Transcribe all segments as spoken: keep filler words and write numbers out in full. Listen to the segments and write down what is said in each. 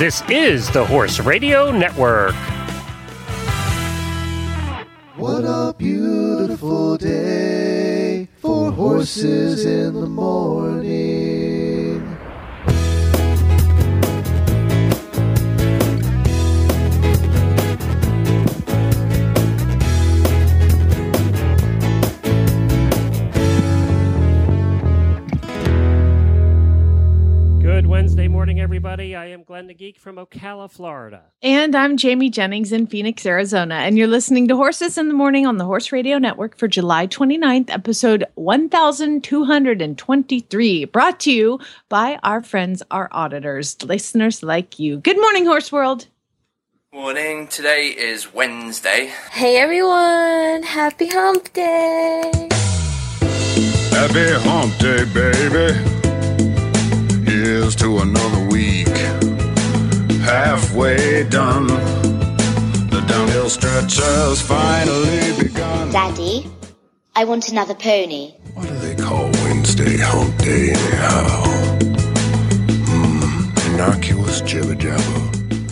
This is the Horse Radio Network. What a beautiful day for horses in the morning. Good Wednesday morning, everybody. I am Glenn the Geek from Ocala, Florida. And I'm Jamie Jennings in Phoenix, Arizona. And you're listening to Horses in the Morning on the Horse Radio Network for July twenty-ninth, episode one thousand two hundred twenty-three, brought to you by our friends, our auditors, listeners like you. Good morning, Horse World. Morning. Today is Wednesday. Hey, everyone. Happy Hump Day. Happy Hump Day, baby. Here's to another week. Halfway done. The downhill stretch has finally begun. Daddy, I want another pony. What do they call Wednesday Hump Day anyhow? Hmm, innocuous jibber jabber.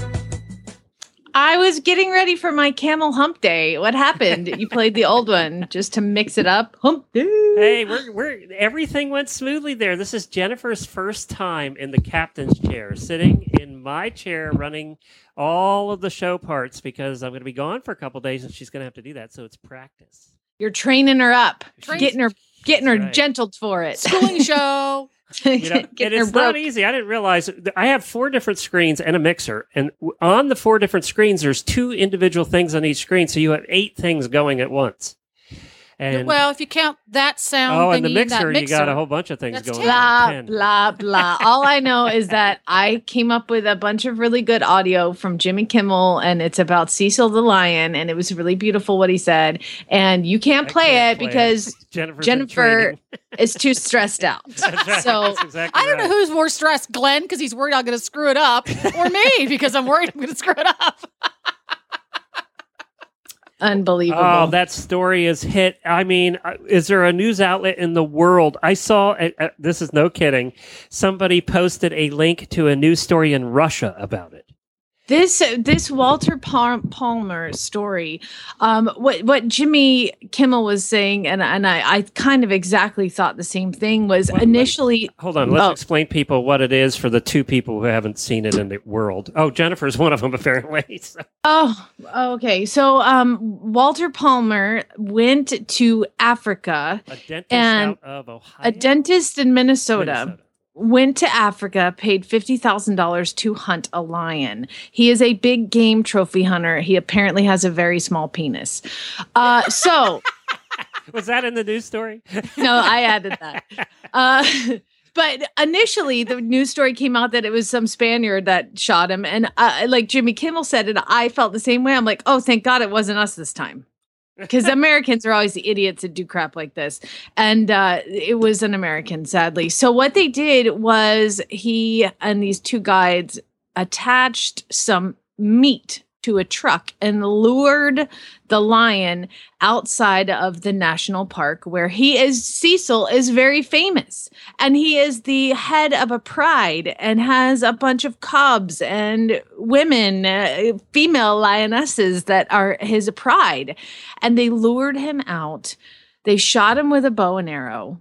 I was getting ready for my camel hump day. What happened? You played the old one just to mix it up. Hump day. Hey, we're we're everything went smoothly there. This is Jennifer's first time in the captain's chair, sitting in my chair, running all of the show parts because I'm going to be gone for a couple days, and she's going to have to do that. So it's practice. You're training her up, Train- getting her, getting her right. gentled for it. Schooling show. You know, and it's not easy. I didn't realize I have four different screens and a mixer, and on the four different screens, there's two individual things on each screen, so you have eight things going at once. And well, if you count that sound, oh, then and the you need mixer, that you got a mixer. whole bunch of things That's going ten. Blah, on. blah, blah. All I know is that I came up with a bunch of really good audio from Jimmy Kimmel, and it's about Cecil the lion, and it was really beautiful what he said. And you can't I play can't it play because it. Jennifer's in Jennifer training. is too stressed out. That's right. So That's exactly I don't right. know who's more stressed, Glenn, because he's worried I'm going to screw it up, or me, because I'm worried I'm going to screw it up. unbelievable. Oh, that story is hit. I mean, uh, is there a news outlet in the world? I saw, uh, uh, this is no kidding, somebody posted a link to a news story in Russia about it. This this Walter Pal- Palmer story, um, what what Jimmy Kimmel was saying, and and I, I kind of exactly thought the same thing. Was Well, initially Hold on, let's Oh. explain people what it is for the two people who haven't seen it in the world. Oh, Jennifer's one of them, apparently. So. Oh, okay. So um, Walter Palmer went to Africa. A dentist And out of Ohio? A dentist in Minnesota. Minnesota. Went to Africa, paid fifty thousand dollars to hunt a lion. He is a big game trophy hunter. He apparently has a very small penis. Uh, so, Was that in the news story? no, I added that. Uh, but initially, the news story came out that it was some Spaniard that shot him. And uh, like Jimmy Kimmel said it, I felt the same way. I'm like, oh, thank God it wasn't us this time. Because Americans are always the idiots that do crap like this. And uh, it was an American, sadly. So what they did was he and these two guides attached some meat to a truck and lured the lion outside of the national park where he is, Cecil is very famous. And he is the head of a pride and has a bunch of cubs and women, uh, female lionesses that are his pride. And they lured him out. They shot him with a bow and arrow.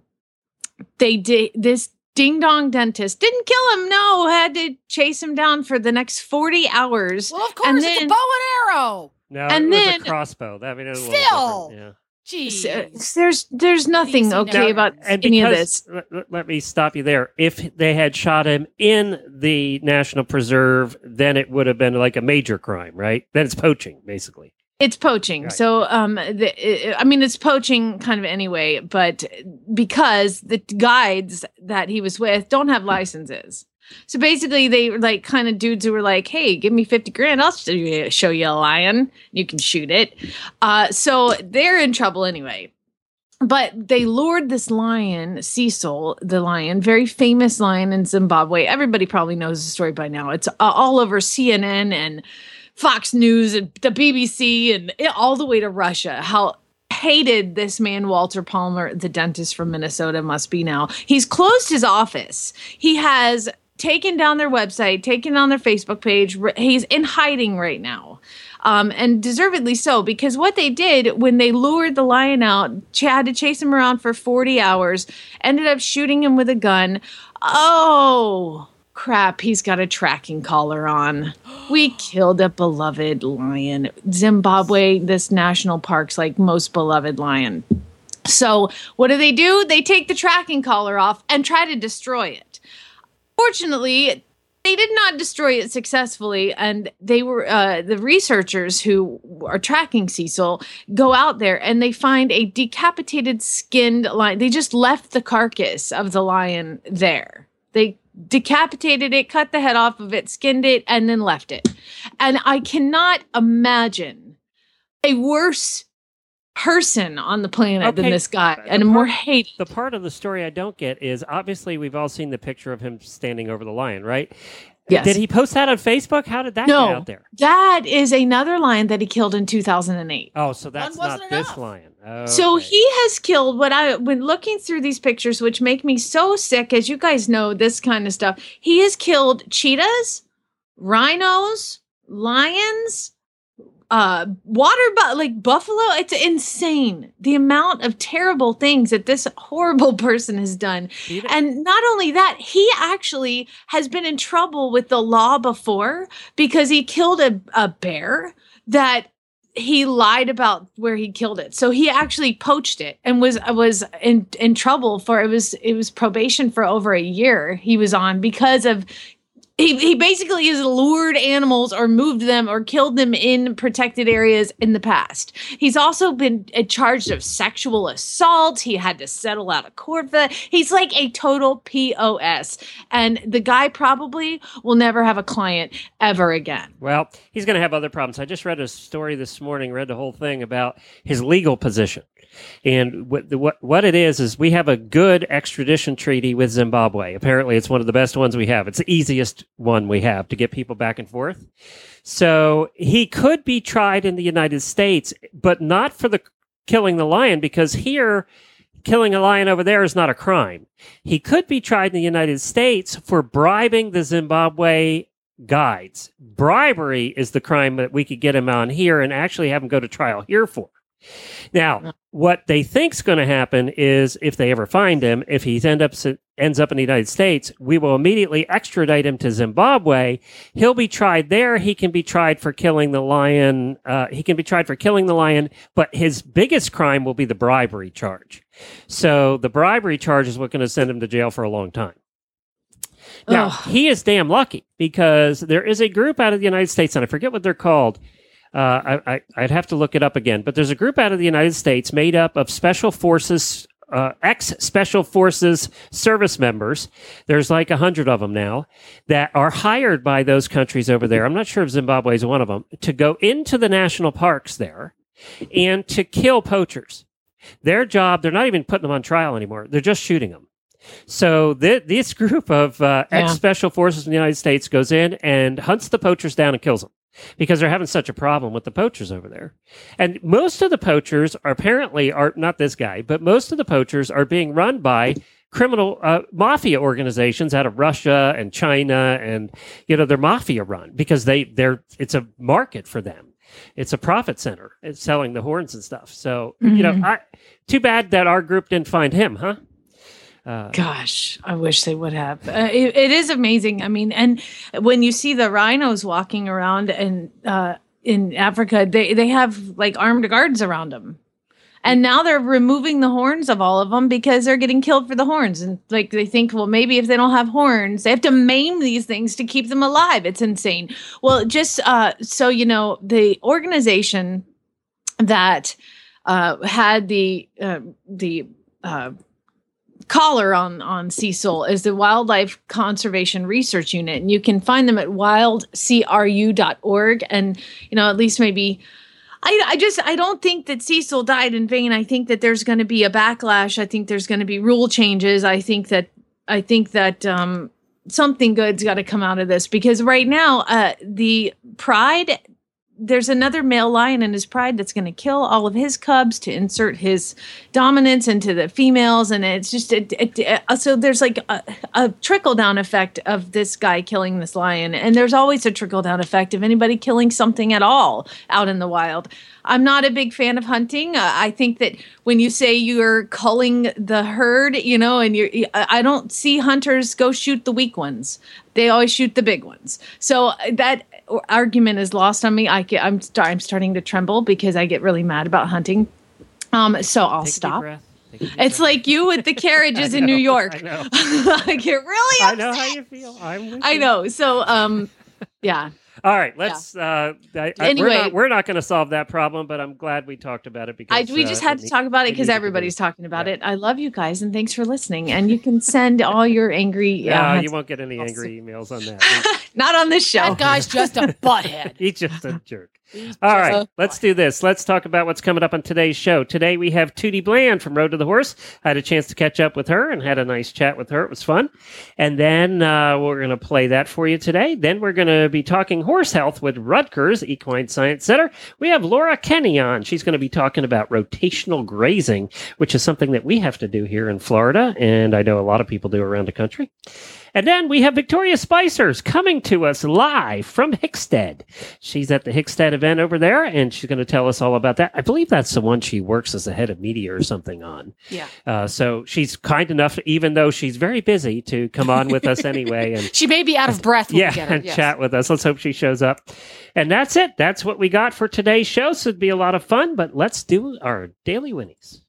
They did this. Ding dong dentist didn't kill him. No, had to chase him down for the next forty hours. Well, of course, And it's then- a bow and arrow. No, And it was then- a crossbow. I mean, it was a Still. little different, Jeez. So, there's there's nothing Easy okay now. about yeah. And any of because, this. let, let- let me stop you there. If they had shot him in the national preserve, then it would have been like a major crime, right? Then it's poaching, basically. It's poaching. Right. So, um, the, it, I mean, it's poaching kind of anyway, but because the guides that he was with don't have licenses. So basically, they were like kind of dudes who were like, hey, give me fifty grand. I'll show you, show you a lion. You can shoot it. Uh, so they're in trouble anyway. But they lured this lion, Cecil, the lion, very famous lion in Zimbabwe. Everybody probably knows the story by now. It's uh, all over C N N and Fox News and the B B C and it, all the way to Russia. How hated this man, Walter Palmer, the dentist from Minnesota, must be now. He's closed his office. He has taken down their website, taken down their Facebook page. He's in hiding right now. Um, and deservedly so, because what they did when they lured the lion out, ch- had to chase him around for forty hours, ended up shooting him with a gun. Oh, crap, he's got a tracking collar on. We killed a beloved lion. Zimbabwe, this national park's like most beloved lion. So what do they do? They take the tracking collar off and try to destroy it. Fortunately, they did not destroy it successfully, and they were uh, the researchers who are tracking Cecil go out there and they find a decapitated, skinned lion. They just left the carcass of the lion there. They decapitated it, cut the head off of it, skinned it, and then left it. And I cannot imagine a worse person on the planet Okay, than this guy, the and part- more hated. The part of the story I don't get is obviously we've all seen the picture of him standing over the lion, right? Yes. Did he post that on Facebook? How did that No, get out there? that is another lion that he killed in two thousand eight. Oh, so that's One not wasn't this enough. lion. So Okay. he has killed what I, when looking through these pictures, which make me so sick, as you guys know, this kind of stuff, he has killed cheetahs, rhinos, lions, uh, water, bu- like buffalo. It's insane. The amount of terrible things that this horrible person has done. He- And not only that, he actually has been in trouble with the law before because he killed a, a bear that he lied about where he killed it. So he actually poached it and was was in in trouble for it was it was probation for over a year he was on because of he, he basically has lured animals or moved them or killed them in protected areas in the past. He's also been uh, charged of sexual assault. He had to settle out of court for that. He's like a total P O S. And the guy probably will never have a client ever again. Well, he's going to have other problems. I just read a story this morning, read the whole thing about his legal position. And what, the, what what it is, is we have a good extradition treaty with Zimbabwe. Apparently, it's one of the best ones we have. It's the easiest one we have to get people back and forth. So he could be tried in the United States, but not for the killing the lion, because here, killing a lion over there is not a crime. He could be tried in the United States for bribing the Zimbabwe guides. Bribery is the crime that we could get him on here and actually have him go to trial here for. Now, what they think's going to happen is, if they ever find him, if he end up ends up in the United States, we will immediately extradite him to Zimbabwe. He'll be tried there. He can be tried for killing the lion. Uh, he can be tried for killing the lion, but his biggest crime will be the bribery charge. So the bribery charge is what's going to send him to jail for a long time. Now, Ugh. he is damn lucky because there is a group out of the United States, and I forget what they're called. Uh, I, I, I'd have to look it up again, but there's a group out of the United States made up of special forces, uh, ex-special forces service members. There's like a hundred of them now that are hired by those countries over there. I'm not sure if Zimbabwe is one of them, to go into the national parks there and to kill poachers. Their job, they're not even putting them on trial anymore. They're just shooting them. So th- this group of uh, Yeah. ex-special forces in the United States goes in and hunts the poachers down and kills them, because they're having such a problem with the poachers over there. And most of the poachers are apparently are not this guy, but most of the poachers are being run by criminal uh, mafia organizations out of Russia and China, and you know they're mafia run because they they're it's a market for them. It's a profit center. It's selling the horns and stuff. So you know, Mhm. I, too bad that our group didn't find him, huh? Uh, Gosh, I wish they would have. Uh, it, it is amazing. I mean, and when you see the rhinos walking around and uh, in Africa, they they have like armed guards around them, and now they're removing the horns of all of them because they're getting killed for the horns. And like they think, well, maybe if they don't have horns, they have to maim these things to keep them alive. It's insane. Well, just uh, so you know, the organization that uh, had the uh, the uh, collar on on Cecil is the Wildlife Conservation Research Unit, and you can find them at wild c r u dot org. And you know, at least maybe I, I just I don't think that Cecil died in vain. I think that there's going to be a backlash. I think there's going to be rule changes. I think that I think that um, something good's got to come out of this, because right now uh, the pride there's another male lion in his pride that's going to kill all of his cubs to insert his dominance into the females. And it's just, it, it, it, so there's like a, a trickle down effect of this guy killing this lion. And there's always a trickle down effect of anybody killing something at all out in the wild. I'm not a big fan of hunting. Uh, I think that when you say you're culling the herd, you know, and you're, I don't see hunters go shoot the weak ones. They always shoot the big ones. So that argument is lost on me. I get, I'm, st- I'm starting to tremble because I get really mad about hunting. Um, so I'll Take stop. It's breath. Like you with the carriages in New York. I know. I get really upset. I know how you feel. I'm with I you. know. So, um, yeah. All right, let's. Uh, I, I, Anyway. we're not, we're not going to solve that problem, but I'm glad we talked about it because I, we just uh, had to talk about it we because needed to everybody's do- talking about yeah. it. I love you guys and thanks for listening. And you can send all your angry. Yeah, uh, you won't get any angry emails on that. Not on this show. That guy's just a butthead. He's just a jerk. He's All just right, a let's do this. Let's talk about what's coming up on today's show. Today we have Tootie Bland from Road to the Horse. I had a chance to catch up with her and had a nice chat with her. It was fun. And then uh, we're going to play that for you today. Then we're going to be talking horse health with Rutgers Equine Science Center. We have Laura Kenny on. She's going to be talking about rotational grazing, which is something that we have to do here in Florida, and I know a lot of people do around the country. And then we have Victoria Spicers coming to us live from Hickstead. She's at the Hickstead event over there, and she's going to tell us all about that. I believe that's the one she works as the head of media or something on. Yeah. Uh, so she's kind enough, even though she's very busy, to come on with us anyway. And She may be out of breath when yeah, we get her. and Yes. chat with us. Let's hope she shows up. And that's it. That's what we got for today's show. So it'd be a lot of fun, but let's do our Daily Winnies.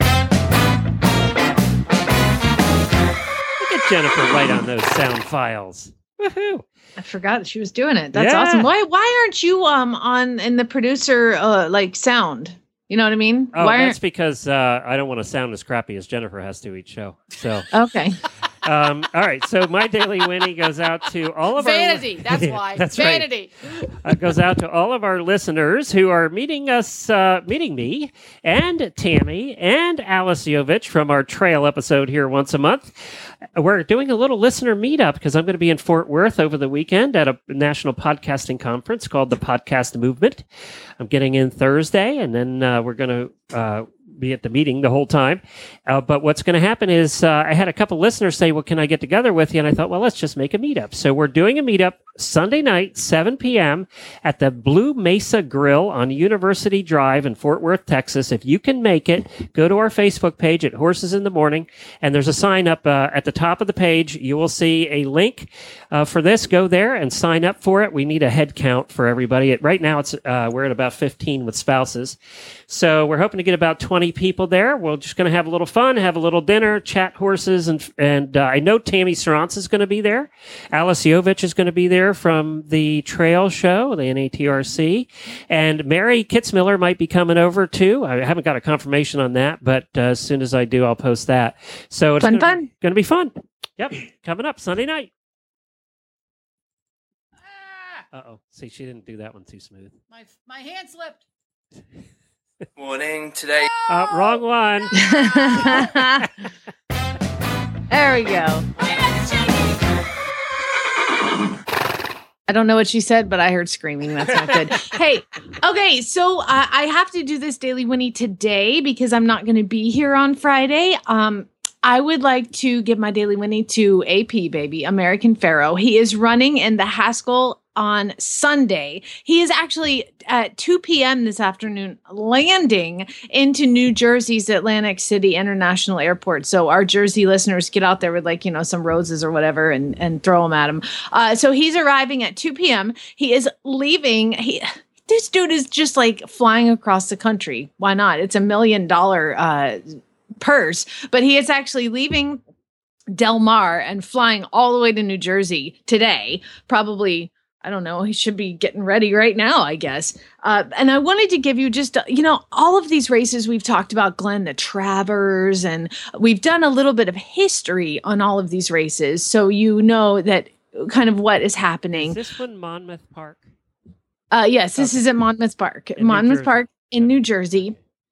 Look at Jennifer right on those sound files. Woohoo! I forgot that she was doing it. That's Yeah. awesome. Why why aren't you um on in the producer uh like sound? You know what I mean? Oh, why that's because uh, I don't want to sound as crappy as Jennifer has to each show. So, aren't okay. um, all right. So my Daily Winnie goes out to all of Vanity. our That's Yeah, why. That's right. Vanity. Uh, goes out to all of our listeners who are meeting us, uh, meeting me and Tammy and Alice Yovich from our trail episode here once a month. We're doing a little listener meetup because I'm going to be in Fort Worth over the weekend at a national podcasting conference called the Podcast Movement. I'm getting in Thursday, and then uh, we're going to uh, be at the meeting the whole time. Uh, but what's going to happen is uh, I had a couple listeners say, well, can I get together with you? And I thought, well, let's just make a meetup. So we're doing a meetup Sunday night, seven p.m. at the Blue Mesa Grill on University Drive in Fort Worth, Texas. If you can make it, go to our Facebook page at Horses in the Morning, and there's a sign up uh, at the top of the page. You will see a link uh, for this. Go there and sign up for it. We need a head count for everybody. It, right now, it's uh, we're at about fifteen with spouses. So we're hoping to get about twenty people there. We're just going to have a little fun, have a little dinner, chat horses, and and uh, I know Tammy Sarance is going to be there. Alice Yovich is going to be there from the Trail Show, the N A T R C, and Mary Kitzmiller might be coming over too. I haven't got a confirmation on that, but uh, as soon as I do, I'll post that. So it's Fun, gonna, fun. Going to be fun. Yep, coming up Sunday night. Uh oh, see, she didn't do that one too smooth. My my hand slipped. Morning today. Uh, wrong one. There we go. I don't know what she said, but I heard screaming. That's not good. Hey, okay, so uh, I have to do this Daily Winnie today because I'm not going to be here on Friday. Um, I would like to give my Daily Winnie to A P, baby, American Pharaoh. He is running in the Haskell on Sunday. He is actually at two p.m. this afternoon landing into New Jersey's Atlantic City International Airport. So our Jersey listeners get out there with like, you know, some roses or whatever and, and throw them at him. Uh, so he's arriving at two p.m. He is leaving. He, this dude is just like flying across the country. Why not? It's a million dollar uh, purse, but he is actually leaving Del Mar and flying all the way to New Jersey today, probably. I don't know. He should be getting ready right now, I guess. Uh, and I wanted to give you just, uh, you know, all of these races we've talked about, Glenn, the Travers, and we've done a little bit of history on all of these races. So you know that kind of what is happening. Is this one Monmouth Park? Uh, yes, this Okay. is at Monmouth Park, In New Monmouth Jersey. Park in New Jersey.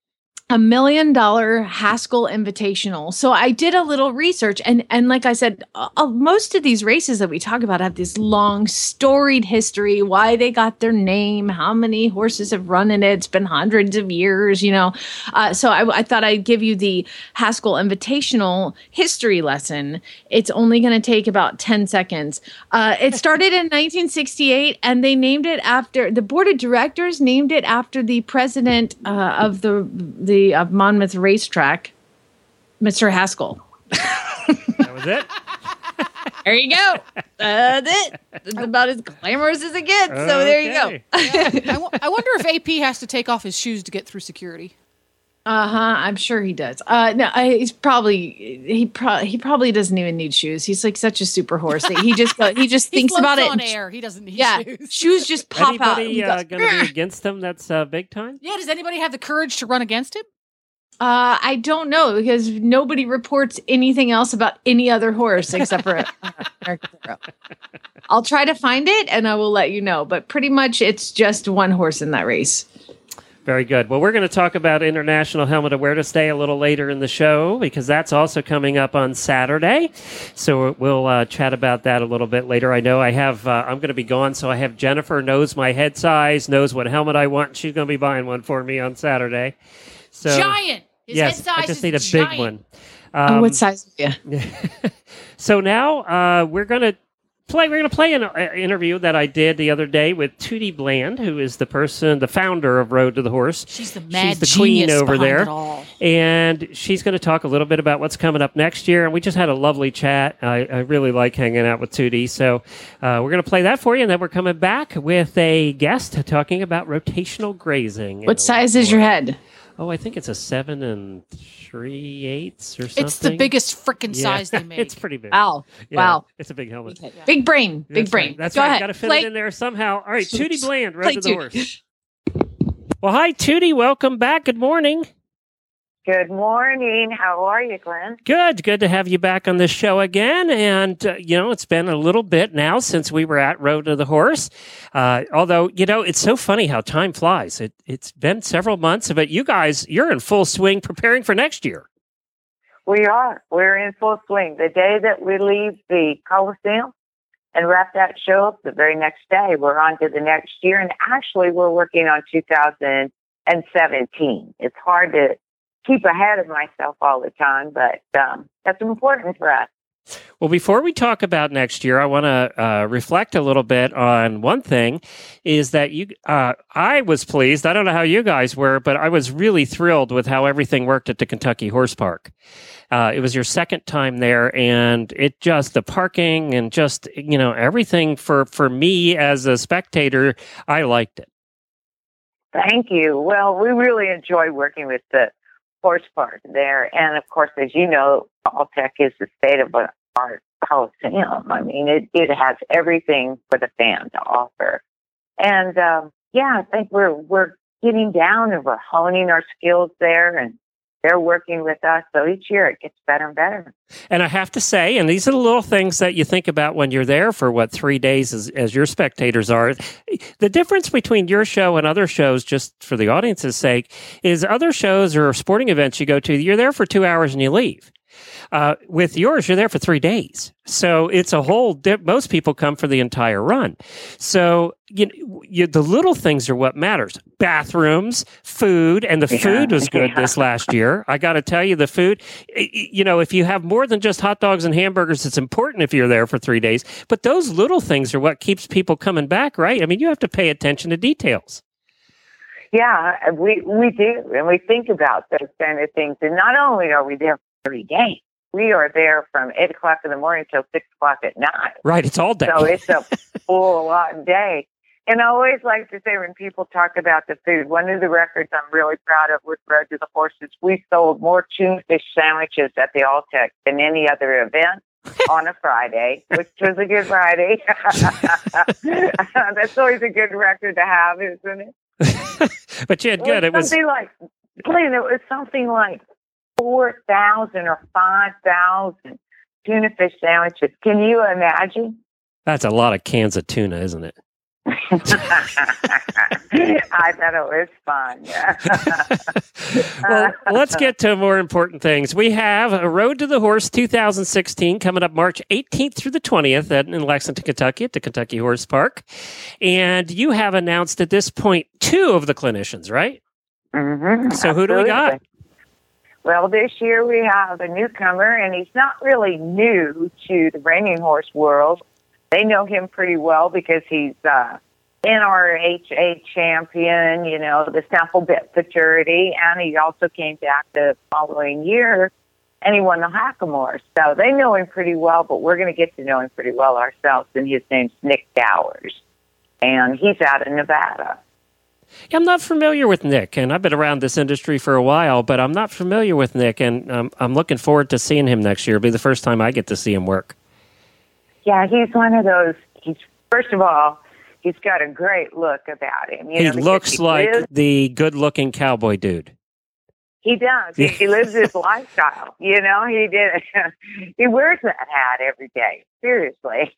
a million dollar Haskell Invitational. So I did a little research, and and like I said, uh, most of these races that we talk about have this long storied history, why they got their name, how many horses have run in it. It's been hundreds of years, you know. Uh, so I, I thought I'd give you the Haskell Invitational history lesson. It's only going to take about ten seconds. Uh, it started in nineteen sixty-eight, and they named it after the board of directors named it after the president uh, of the the of Monmouth Racetrack, Mister Haskell. That was it? There you go. That's it. It's about as glamorous as it gets. So there you go. Okay. I, w- I wonder if A P has to take off his shoes to get through security. Uh huh. I'm sure he does. Uh, no, I, he's probably he pro- he probably doesn't even need shoes. He's like such a super horse that he just go, he just He thinks floats about it. on and- air. He doesn't need yeah, shoes. shoes just pop out. and Anybody he uh, goes, going to be against him that's uh, big time? Yeah, does anybody have the courage to run against him? Uh, I don't know because nobody reports anything else about any other horse except for uh, American Pharoah. I'll try to find it and I will let you know. But pretty much it's just one horse in that race. Very good. Well, we're going to talk about International Helmet Awareness Day a little later in the show because that's also coming up on Saturday. So we'll uh, chat about that a little bit later. I know I have, uh, I'm going to be gone, so I have Jennifer knows my head size, knows what helmet I want. She's going to be buying one for me on Saturday. So, Giant. His yes, head size I just is need a giant. big one. Oh, Um, what size? Yeah. so now uh, we're going to play. We're going to play an uh, interview that I did the other day with Tootie Bland, who is the person, the founder of Road to the Horse. She's the mad She's the queen genius over behind there, it all. and she's going to talk a little bit about what's coming up next year. And we just had a lovely chat. I, I really like hanging out with Tootie, so uh, we're going to play that for you, and then we're coming back with a guest talking about rotational grazing. What size is your head? Oh, I think it's a seven and three eighths or something. It's the biggest freaking Yeah, size they make. It's pretty big. Wow. Yeah, Wow. It's a big helmet. Big brain. Big That's brain. Right. That's Go right. ahead. Got to fit Play- it in there somehow. All right, Tootie Bland, Road Play to the Tootie. Horse. Well, hi, Tootie. Welcome back. Good morning. Good morning. How are you, Glenn? Good. Good to have you back on this show again. And, uh, you know, it's been a little bit now since we were at Road to the Horse. Uh, although, you know, it's so funny how time flies. It, it's been several months, but you guys, you're in full swing preparing for next year. We are. We're in full swing. The day that we leave the Coliseum and wrap that show up, the very next day, we're on to the next year. And actually, we're working on two thousand seventeen. It's hard to keep ahead of myself all the time, but um, that's important for us. Well, before we talk about next year, I want to uh, reflect a little bit on one thing is that you, uh, I was pleased. I don't know how you guys were, but I was really thrilled with how everything worked at the Kentucky Horse Park. Uh, it was your second time there, and it just, the parking and just, you know, everything for, for me as a spectator, I liked it. Thank you. Well, we really enjoy working with the horse park there. And of course, as you know, Alltech is the state of art Coliseum. I mean, it, it has everything for the fan to offer. And um, yeah, I think we're we're getting down and we're honing our skills there, and they're working with us. So each year it gets better and better. And I have to say, and these are the little things that you think about when you're there for what three days as, as your spectators are. The difference between your show and other shows, just for the audience's sake, is other shows or sporting events you go to, you're there for two hours and you leave. Uh, with yours, you're there for three days. So it's a whole, di- most people come for the entire run. So you, you, the little things are what matters. Bathrooms, food, and the Yeah, food was good yeah. this last year. I got to tell you, the food, y- y- you know, if you have more than just hot dogs and hamburgers, it's important if you're there for three days. But those little things are what keeps people coming back, right? I mean, you have to pay attention to details. Yeah, we, we do. And we think about those kind of things. And not only are we there for three days, we are there from eight o'clock in the morning till six o'clock at night. Right, it's all day. So it's a full on day. And I always like to say when people talk about the food, one of the records I'm really proud of with Road to the Horses, we sold more tuna fish sandwiches at the Alltech than any other event on a Friday, which was a good Friday. That's always a good record to have, isn't it? But you had It good. It was something like, Glenn, it was something like four thousand or five thousand tuna fish sandwiches. Can you imagine? that's a lot of cans of tuna, isn't it? I thought it was fun. Well, let's get to more important things. We have a Road to the Horse two thousand sixteen coming up March eighteenth through the twentieth at, in Lexington, Kentucky at the Kentucky Horse Park. And you have announced at this point two of the clinicians, right? Mm-hmm, so who do we got? Well, this year we have a newcomer, and he's not really new to the reining horse world. They know him pretty well because he's uh, N R H A champion, you know, the sample bit futurity, and he also came back the following year, and he won the Hackamore. So they know him pretty well, but we're going to get to know him pretty well ourselves, and his name's Nick Dowers, and he's out of Nevada. Yeah, I'm not familiar with Nick, and I've been around this industry for a while, but I'm not familiar with Nick, and um, I'm looking forward to seeing him next year. It'll be the first time I get to see him work. Yeah, he's one of those, he's, first of all, he's got a great look about him. You He know, because looks he like lives- the good-looking cowboy dude. He does. He, he lives his lifestyle. You know, he did. He wears that hat every day. Seriously,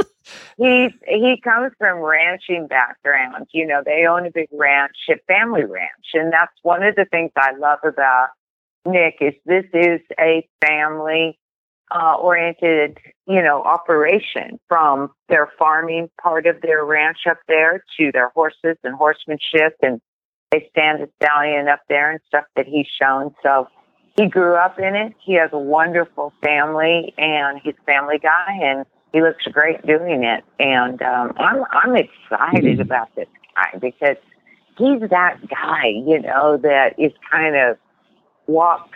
he's he comes from ranching background. You know, they own a big ranch, a family ranch, and that's one of the things I love about Nick is this is a family uh, oriented, you know, operation from their farming part of their ranch up there to their horses and horsemanship and. They stand a stallion up there and stuff that he's shown. So he grew up in it. He has a wonderful family, and he's a family guy, and he looks great doing it. And um, I'm I'm excited about this guy because he's that guy, you know, that is kind of walks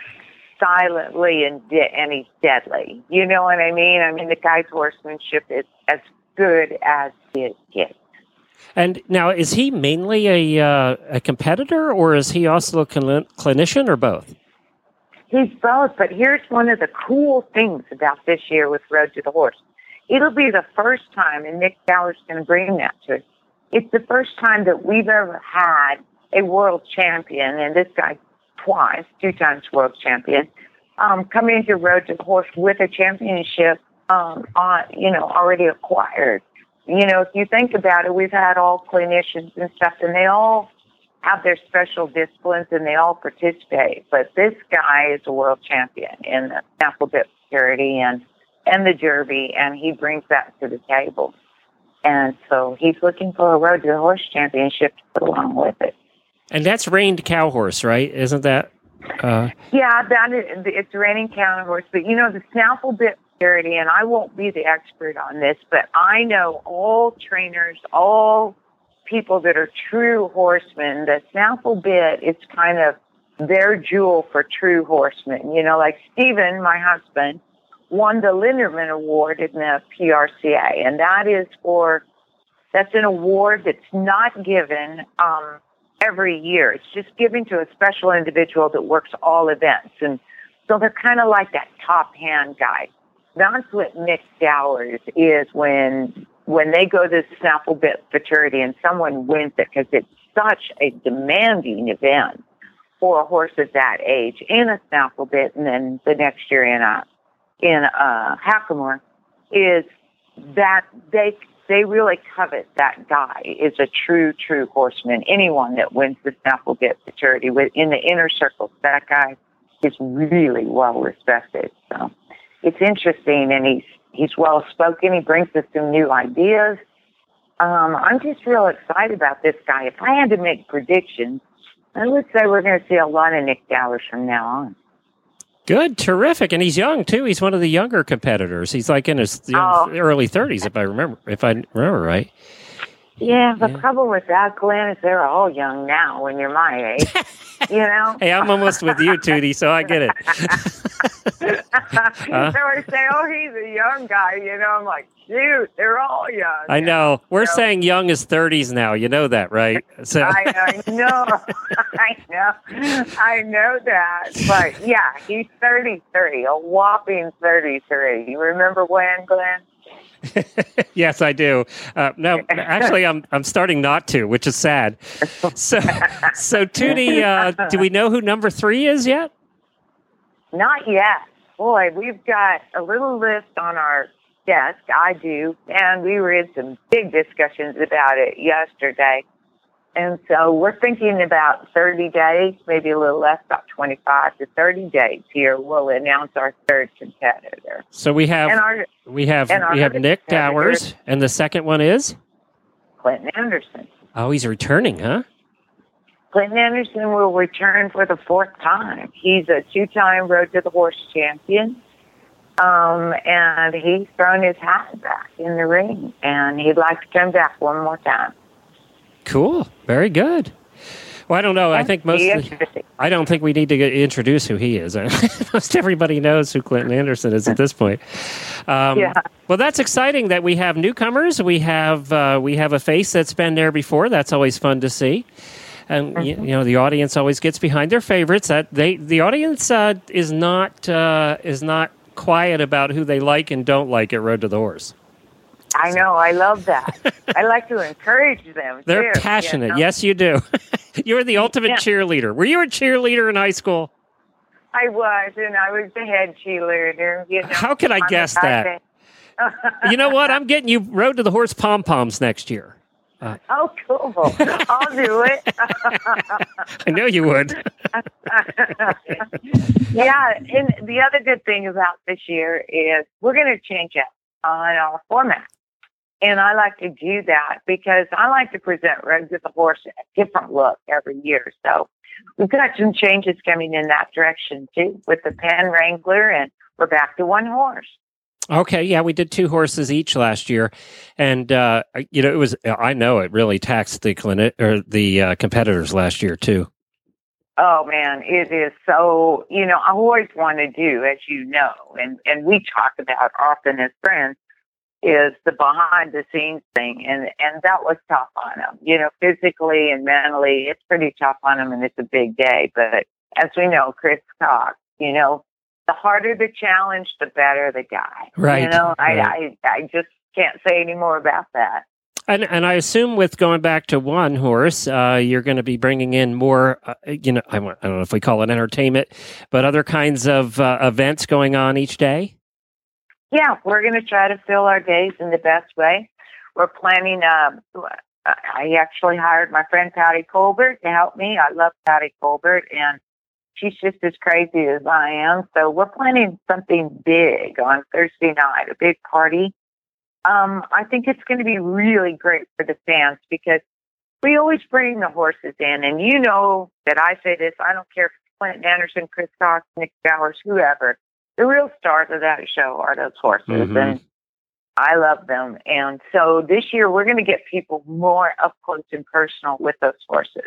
silently and de- and he's deadly. You know what I mean? I mean, the guy's horsemanship is as good as it gets. And now, is he mainly a uh, a competitor, or is he also a cl- clinician, or both? He's both, but here's one of the cool things about this year with Road to the Horse. It'll be the first time, and Nick Dowers is going to bring that to us, it's the first time that we've ever had a world champion, and this guy twice, two times world champion, um, come into Road to the Horse with a championship, um, on, you know, already acquired. You know, if you think about it, we've had all clinicians and stuff, and they all have their special disciplines, and they all participate. But this guy is a world champion in the sample bit security and, and the derby, and he brings that to the table. And so he's looking for a Road to the Horse championship to put along with it. And that's reined cow horse, right? Isn't that? Uh... Yeah, that is, it's reining cow horse. But, you know, the sample bit and I won't be the expert on this, but I know all trainers, all people that are true horsemen, the sample bit is kind of their jewel for true horsemen. You know, like Stephen, my husband, won the Linderman Award in the P R C A, and that is for, that's an award that's not given um, every year. It's just given to a special individual that works all events. And so they're kind of like that top hand guy. That's what Nick Dowers is when when they go to the sample bit futurity and someone wins it because it's such a demanding event for a horse at that age in a sample bit, and then the next year in a in a Hackamore, is that they they really covet that guy is a true true horseman. Anyone that wins the sample bit futurity in the inner circles, that guy is really well respected. So. It's interesting, and he's he's well spoken. He brings us some new ideas. Um, I'm just real excited about this guy. If I had to make predictions, I would say we're going to see a lot of Nick Dowers from now on. Good, terrific, and he's young too. He's one of the younger competitors. He's like in his young, oh. early thirties, if I remember, if I remember right. Yeah, the yeah. trouble with that, Glenn, is they're all young now when you're my age. You know? Hey, I'm almost with you, Tootie, so I get it. uh, so I say, oh, he's a young guy. You know, I'm like, shoot, they're all young. I know. We're so, saying young is thirties now. You know that, right? So I, I know. I know. I know that. But, yeah, he's thirty-three, a whopping thirty-three. You remember when, Glenn? Yes, I do. Uh, no, actually, I'm I'm starting not to, which is sad. So, so Tootie, uh, do we know who number three is yet? Not yet. Boy, we've got a little list on our Yes, I do. And we were in some big discussions about it yesterday. And so we're thinking about thirty days, maybe a little less, about twenty-five to thirty days here. We'll announce our third competitor. So we have And our, we have and our we have other Nick competitor Dowers, and the second one is Clinton Anderson. oh, he's returning, huh? Clinton Anderson will return for the fourth time. He's a two-time Road to the Horse champion. Um, and he's thrown his hat back in the ring, and he'd like to come back one more time. Cool, very good. Well, I don't know. I think most. I don't think we need to get, introduce who he is. Most everybody knows who Clinton Anderson is at this point. Um, yeah. Well, that's exciting that we have newcomers. We have uh, we have a face that's been there before. That's always fun to see. And mm-hmm. you, you know, the audience always gets behind their favorites. That they the audience uh, is not uh, is not quiet about who they like and don't like at Road to the Horse. I know. I love that. I like to encourage them. They're too, passionate. You know? Yes, you do. You're the ultimate yeah. cheerleader. Were you a cheerleader in high school? I was, and I was the head cheerleader. You know, how could I guess that? You know what? I'm getting you Road to the Horse pom-poms next year. Uh, oh, cool. I'll do it. I know you would. Yeah, and the other good thing about this year is we're going to change it on our format. And I like to do that because I like to present Road to the Horse a different look every year. So we've got some changes coming in that direction, too, with the Penn Wrangler, and we're back to one horse. Okay, yeah, we did two horses each last year, and uh, you know it was. I know it really taxed the clinic or the uh, competitors last year too. Oh man, it is so. You know, I always want to do, as you know, and and we talk about often as friends, is the behind the scenes thing, and and that was tough on them. You know, physically and mentally, it's pretty tough on them, and it's a big day. But as we know, Chris Cox, you know. The harder the challenge, the better the guy. Right. You know, I, right. I, I just can't say any more about that. And and I assume with going back to one horse, uh, you're going to be bringing in more, uh, you know, I, I don't know if we call it entertainment, but other kinds of uh, events going on each day? Yeah, we're going to try to fill our days in the best way. We're planning, uh, I actually hired my friend Patty Colbert to help me. I love Patty Colbert, and she's just as crazy as I am. So we're planning something big on Thursday night, a big party. Um, I think it's going to be really great for the fans because we always bring the horses in. And you know that I say this, I don't care if it's Clinton Anderson, Chris Cox, Nick Dowers, whoever. The real stars of that show are those horses. Mm-hmm. And I love them. And so this year we're going to get people more up close and personal with those horses.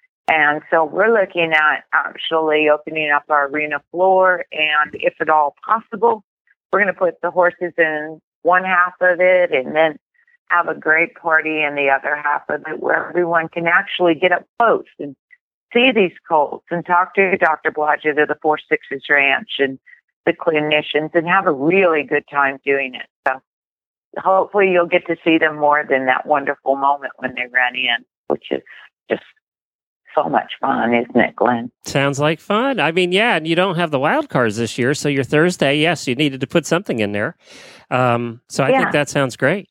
And so we're looking at actually opening up our arena floor, and if at all possible, we're going to put the horses in one half of it and then have a great party in the other half of it where everyone can actually get up close and see these colts and talk to Doctor Blodgett of the Four Sixes Ranch and the clinicians and have a really good time doing it. So hopefully you'll get to see them more than that wonderful moment when they run in, which is just so much fun, isn't it, Glenn? Sounds like fun. I mean, yeah, and you don't have the wild cards this year, so your Thursday, yes, you needed to put something in there. Um, so I yeah. think that sounds great.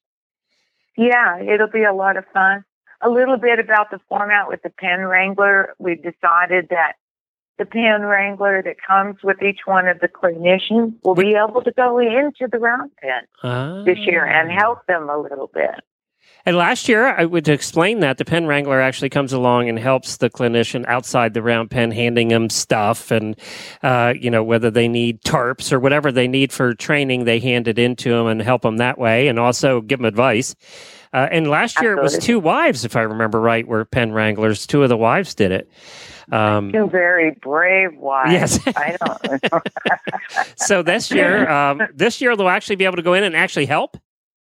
Yeah, it'll be a lot of fun. A little bit about the format with the Penn Wrangler. We've decided that the Penn Wrangler that comes with each one of the clinicians will be able to go into the round pen ah. this year and help them a little bit. And last year, I would explain that the Penn Wrangler actually comes along and helps the clinician outside the round pen, handing them stuff and, uh, you know, whether they need tarps or whatever they need for training, they hand it into them and help them that way and also give them advice. Uh, and last year Absolutely. It was two wives, if I remember right, were Penn Wranglers. Two of the wives did it. Um, Two very brave wives. Yes. I don't know. So this year, um, this year they'll actually be able to go in and actually help?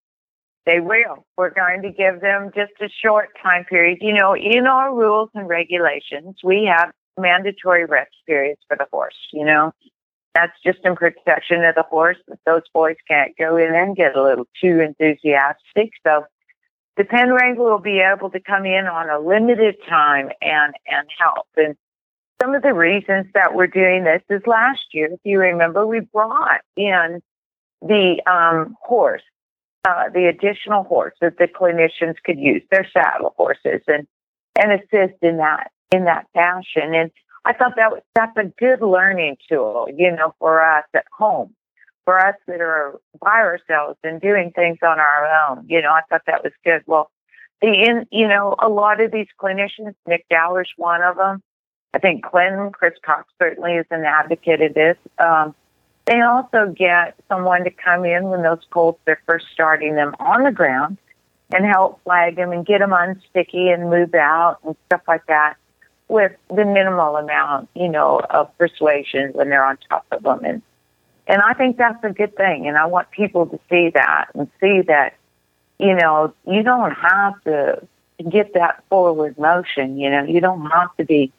They will. We're going to give them just a short time period. You know, in our rules and regulations, we have mandatory rest periods for the horse, you know. That's just in protection of the horse. Those boys can't go in and get a little too enthusiastic. So the Penn Wrangler will be able to come in on a limited time and, and help. And some of the reasons that we're doing this is last year, if you remember, we brought in the um, horse, uh, the additional horse that the clinicians could use, their saddle horses, and and assist in that in that fashion. And I thought that was, that's a good learning tool, you know, for us at home, for us that are by ourselves and doing things on our own. You know, I thought that was good. Well, the in you know, a lot of these clinicians, Nick Dowler's one of them. I think Clinton, Chris Cox certainly is an advocate of this. Um, they also get someone to come in when those colts are first starting them on the ground and help flag them and get them unsticky and move out and stuff like that with the minimal amount, you know, of persuasion when they're on top of them. And, and I think that's a good thing. And I want people to see that and see that, you know, you don't have to get that forward motion. You know, you don't have to be,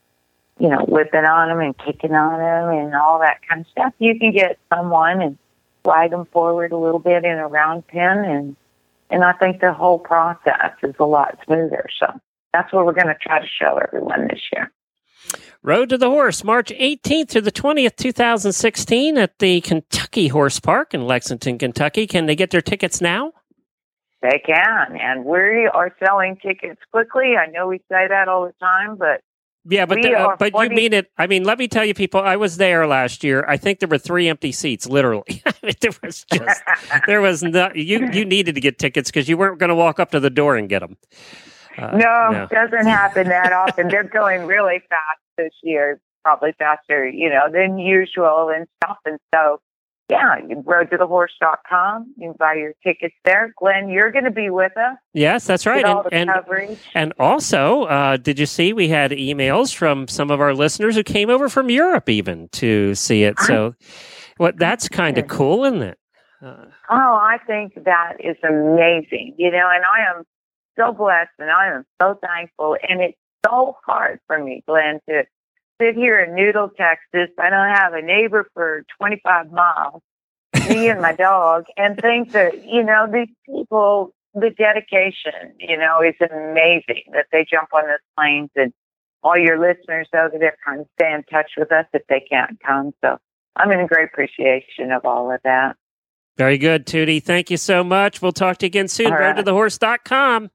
you know, whipping on them and kicking on them and all that kind of stuff. You can get someone and slide them forward a little bit in a round pen, and and I think the whole process is a lot smoother. So that's what we're going to try to show everyone this year. Road to the Horse, March eighteenth through the twentieth, two thousand sixteen at the Kentucky Horse Park in Lexington, Kentucky. Can they get their tickets now? They can, and we are selling tickets quickly. I know we say that all the time, but Yeah, but the, uh, but you mean it. I mean, let me tell you, people. I was there last year. I think there were three empty seats, literally. There was just there was not. You you needed to get tickets because you weren't going to walk up to the door and get them. Uh, no, no, it doesn't happen that often. They're going really fast this year, probably faster, you know, than usual and stuff. And so, yeah, road to the horse dot com. You can buy your tickets there. Glenn, you're going to be with us. Yes, that's right. All the and, coverage. and and also, uh, did you see we had emails from some of our listeners who came over from Europe even to see it? So, what well, that's kind of cool, isn't it? Uh, oh, I think that is amazing. You know, and I am so blessed and I am so thankful. And it's so hard for me, Glenn, to sit here in Noodle, Texas. I don't have a neighbor for twenty-five miles, me and my dog, and think that, you know, these people, the dedication, you know, is amazing that they jump on those planes, and all your listeners over there kind of stay in touch with us if they can't come. So I'm in great appreciation of all of that. Very good, Tootie. Thank you so much. We'll talk to you again soon. All road right. to the horse dot com.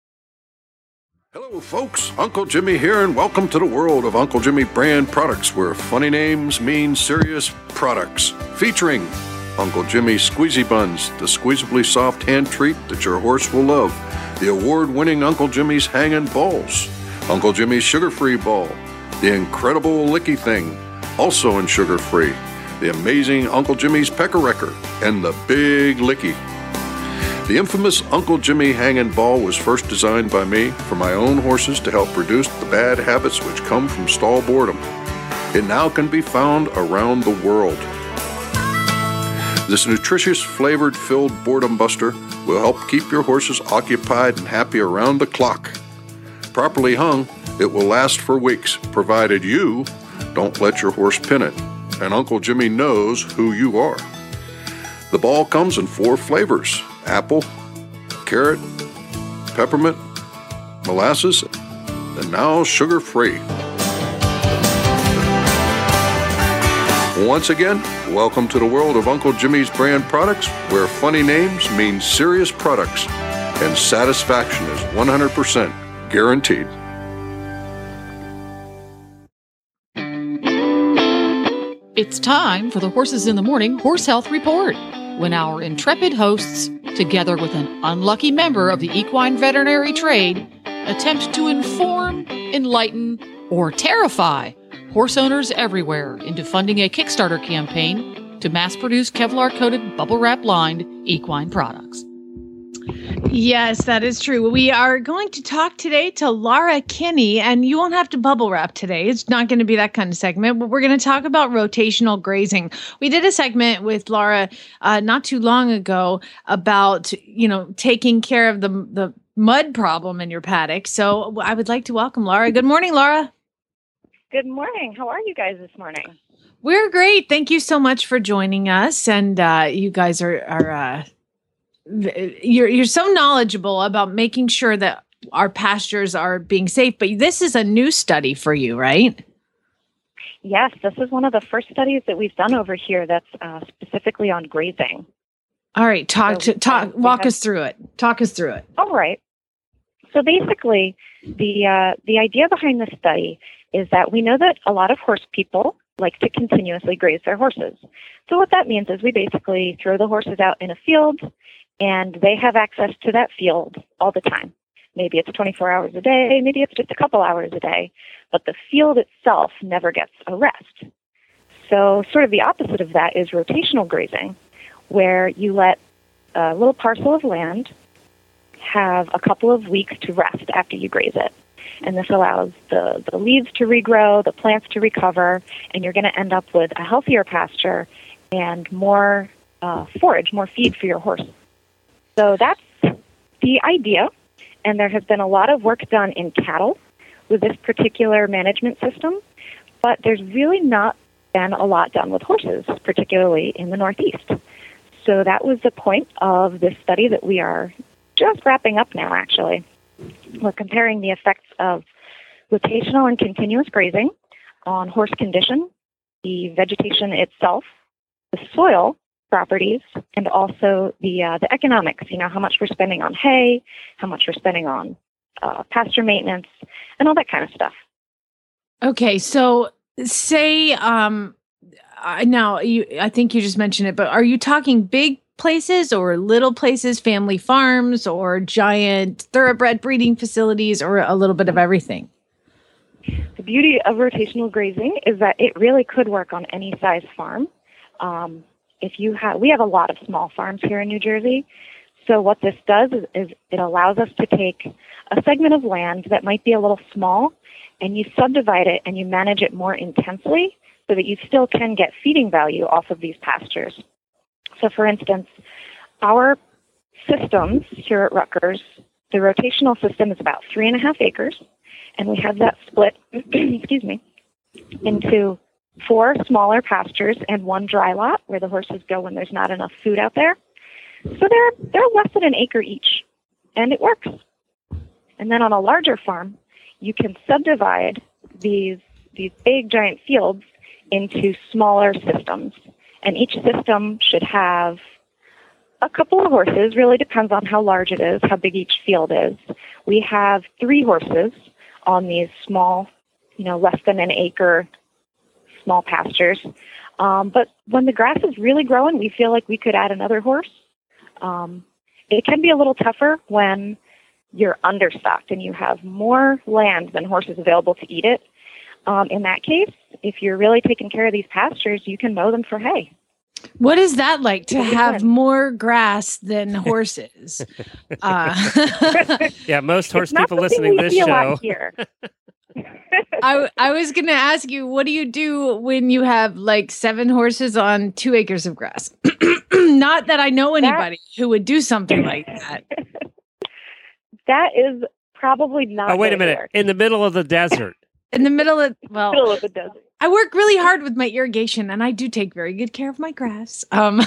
Hello, folks. Uncle Jimmy here, and welcome to the world of Uncle Jimmy brand products, where funny names mean serious products. Featuring Uncle Jimmy's Squeezy Buns, the squeezably soft hand treat that your horse will love. The award-winning Uncle Jimmy's Hangin' Balls. Uncle Jimmy's Sugar-Free Ball. The incredible Licky Thing, also in sugar-free. The amazing Uncle Jimmy's Pecker-Wrecker. And the Big Licky. The infamous Uncle Jimmy Hangin' Ball was first designed by me for my own horses to help reduce the bad habits which come from stall boredom. It now can be found around the world. This nutritious, flavored, filled boredom buster will help keep your horses occupied and happy around the clock. Properly hung, it will last for weeks, provided you don't let your horse pin it, and Uncle Jimmy knows who you are. The ball comes in four flavors: apple, carrot, peppermint, molasses, and now sugar-free. Once again, welcome to the world of Uncle Jimmy's brand products, where funny names mean serious products, and satisfaction is one hundred percent guaranteed. It's time for the Horses in the Morning Horse Health Report, when our intrepid hosts, together with an unlucky member of the equine veterinary trade, attempt to inform, enlighten, or terrify horse owners everywhere into funding a Kickstarter campaign to mass-produce Kevlar-coated, bubble-wrap-lined equine products. Yes, that is true. We are going to talk today to Laura Kinney, and you won't have to bubble wrap today. It's not going to be that kind of segment, but we're going to talk about rotational grazing. We did a segment with Laura uh, not too long ago about, you know, taking care of the the mud problem in your paddock. So I would like to welcome Laura. Good morning, Laura. Good morning. How are you guys this morning? We're great. Thank you so much for joining us. And uh, you guys are are. Uh, You're you're so knowledgeable about making sure that our pastures are being safe, but this is a new study for you, right? Yes, this is one of the first studies that we've done over here that's uh, specifically on grazing. All right, talk So to talk. have- we Walk have- us through it. Talk us through it. All right. So basically, the uh, the idea behind this study is that we know that a lot of horse people like to continuously graze their horses. So what that means is we basically throw the horses out in a field, and they have access to that field all the time. Maybe it's twenty-four hours a day, maybe it's just a couple hours a day, but the field itself never gets a rest. So sort of the opposite of that is rotational grazing, where you let a little parcel of land have a couple of weeks to rest after you graze it. And this allows the, the leaves to regrow, the plants to recover, and you're going to end up with a healthier pasture and more uh, forage, more feed for your horse. So that's the idea. And there has been a lot of work done in cattle with this particular management system, but there's really not been a lot done with horses, particularly in the Northeast. So that was the point of this study that we are just wrapping up now, actually. We're comparing the effects of rotational and continuous grazing on horse condition, the vegetation itself, the soil properties, and also the uh, the economics. You know, how much we're spending on hay, how much we're spending on uh, pasture maintenance, and all that kind of stuff. Okay, so say um, I now you I think you just mentioned it, but are you talking big places or little places, family farms, or giant thoroughbred breeding facilities, or a little bit of everything? The beauty of rotational grazing is that it really could work on any size farm. Um, if you have, we have a lot of small farms here in New Jersey. So what this does is, is it allows us to take a segment of land that might be a little small, and you subdivide it and you manage it more intensely so that you still can get feeding value off of these pastures. So, for instance, our systems here at Rutgers, the rotational system is about three and a half acres, and we have that split, excuse me, into four smaller pastures and one dry lot where the horses go when there's not enough food out there. So they're they're less than an acre each, and it works. And then on a larger farm, you can subdivide these these big giant fields into smaller systems. And each system should have a couple of horses. Really depends on how large it is, how big each field is. We have three horses on these small, you know, less than an acre small pastures. Um, but when the grass is really growing, we feel like we could add another horse. Um, it can be a little tougher when you're understocked and you have more land than horses available to eat it. Um, in that case, if you're really taking care of these pastures, you can mow them for hay. What is that like to have more grass than horses? uh, yeah, most horse It's not people something listening to we this see a lot show. here. I I was going to ask you, what do you do when you have like seven horses on two acres of grass? Not that I know anybody who would do something like that. That is probably not. Oh, wait a gonna minute. work. In the middle of the desert. In the middle of, well, Middle of the desert. I work really hard with my irrigation, and I do take very good care of my grass. Um,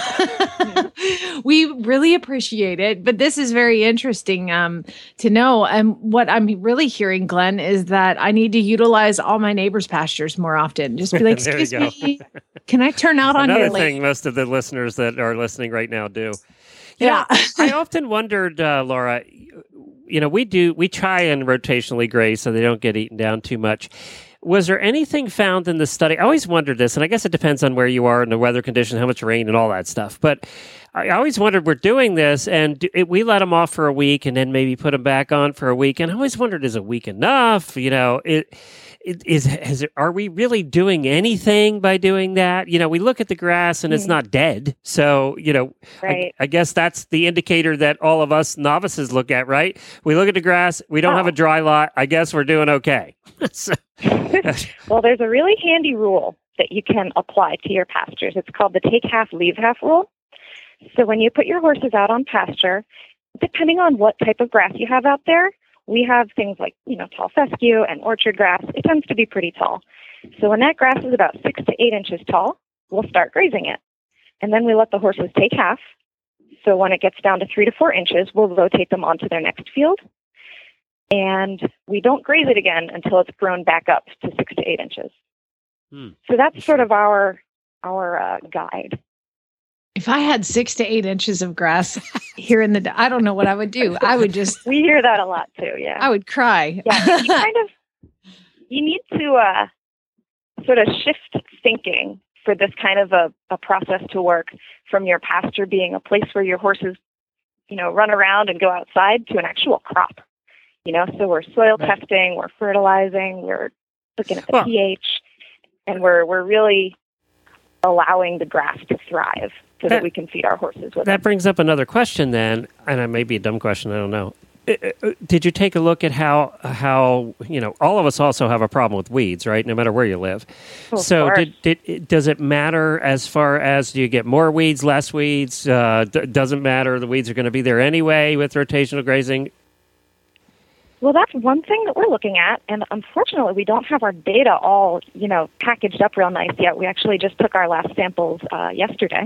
we really appreciate it, but this is very interesting um, to know. And what I'm really hearing, Glenn, is that I need to utilize all my neighbors' pastures more often. Just be like, There you excuse go. me, can I turn out on Another your thing lake? most of the listeners that are listening right now do. You Yeah. know, I often wondered, uh, Laura, you know, we do, we try and rotationally graze so they don't get eaten down too much. Was there anything found in the study? I always wondered this, and I guess it depends on where you are and the weather condition, how much rain and all that stuff. But I always wondered, we're doing this, and do, it, we let them off for a week and then maybe put them back on for a week. And I always wondered, is a week enough? You know, it, it is, is, are we really doing anything by doing that? You know, we look at the grass and it's not dead. So, you know, Right. I, I guess that's the indicator that all of us novices look at, right? We look at the grass, we don't Oh. have a dry lot. I guess we're doing okay. So- Well, there's a really handy rule that you can apply to your pastures. It's called the take half, leave half rule. So when you put your horses out on pasture, depending on what type of grass you have out there, we have things like, you know, tall fescue and orchard grass. It tends to be pretty tall. So when that grass is about six to eight inches tall, we'll start grazing it. And then we let the horses take half. So when it gets down to three to four inches, we'll rotate them onto their next field. And we don't graze it again until it's grown back up to six to eight inches. Hmm. So that's sort of our our uh, guide. If I had six to eight inches of grass here in the, I don't know what I would do. I would just. We hear that a lot too. Yeah. I would cry. Yeah. You kind of, you need to uh, sort of shift thinking for this kind of a, a process to work from your pasture being a place where your horses, you know, run around and go outside to an actual crop. You know, so we're soil right. testing, we're fertilizing, we're looking at the well, pH, and we're we're really allowing the grass to thrive so that, that we can feed our horses with that it. Brings up another question then, and it may be a dumb question, I don't know. Did you take a look at how, how you know, all of us also have a problem with weeds, right, no matter where you live. Of so course. did, did, does it matter as far as do you get more weeds, less weeds? Uh, d- doesn't matter, the weeds are going to be there anyway with rotational grazing? Well, that's one thing that we're looking at, and unfortunately, we don't have our data all, you know, packaged up real nice yet. We actually just took our last samples uh, yesterday.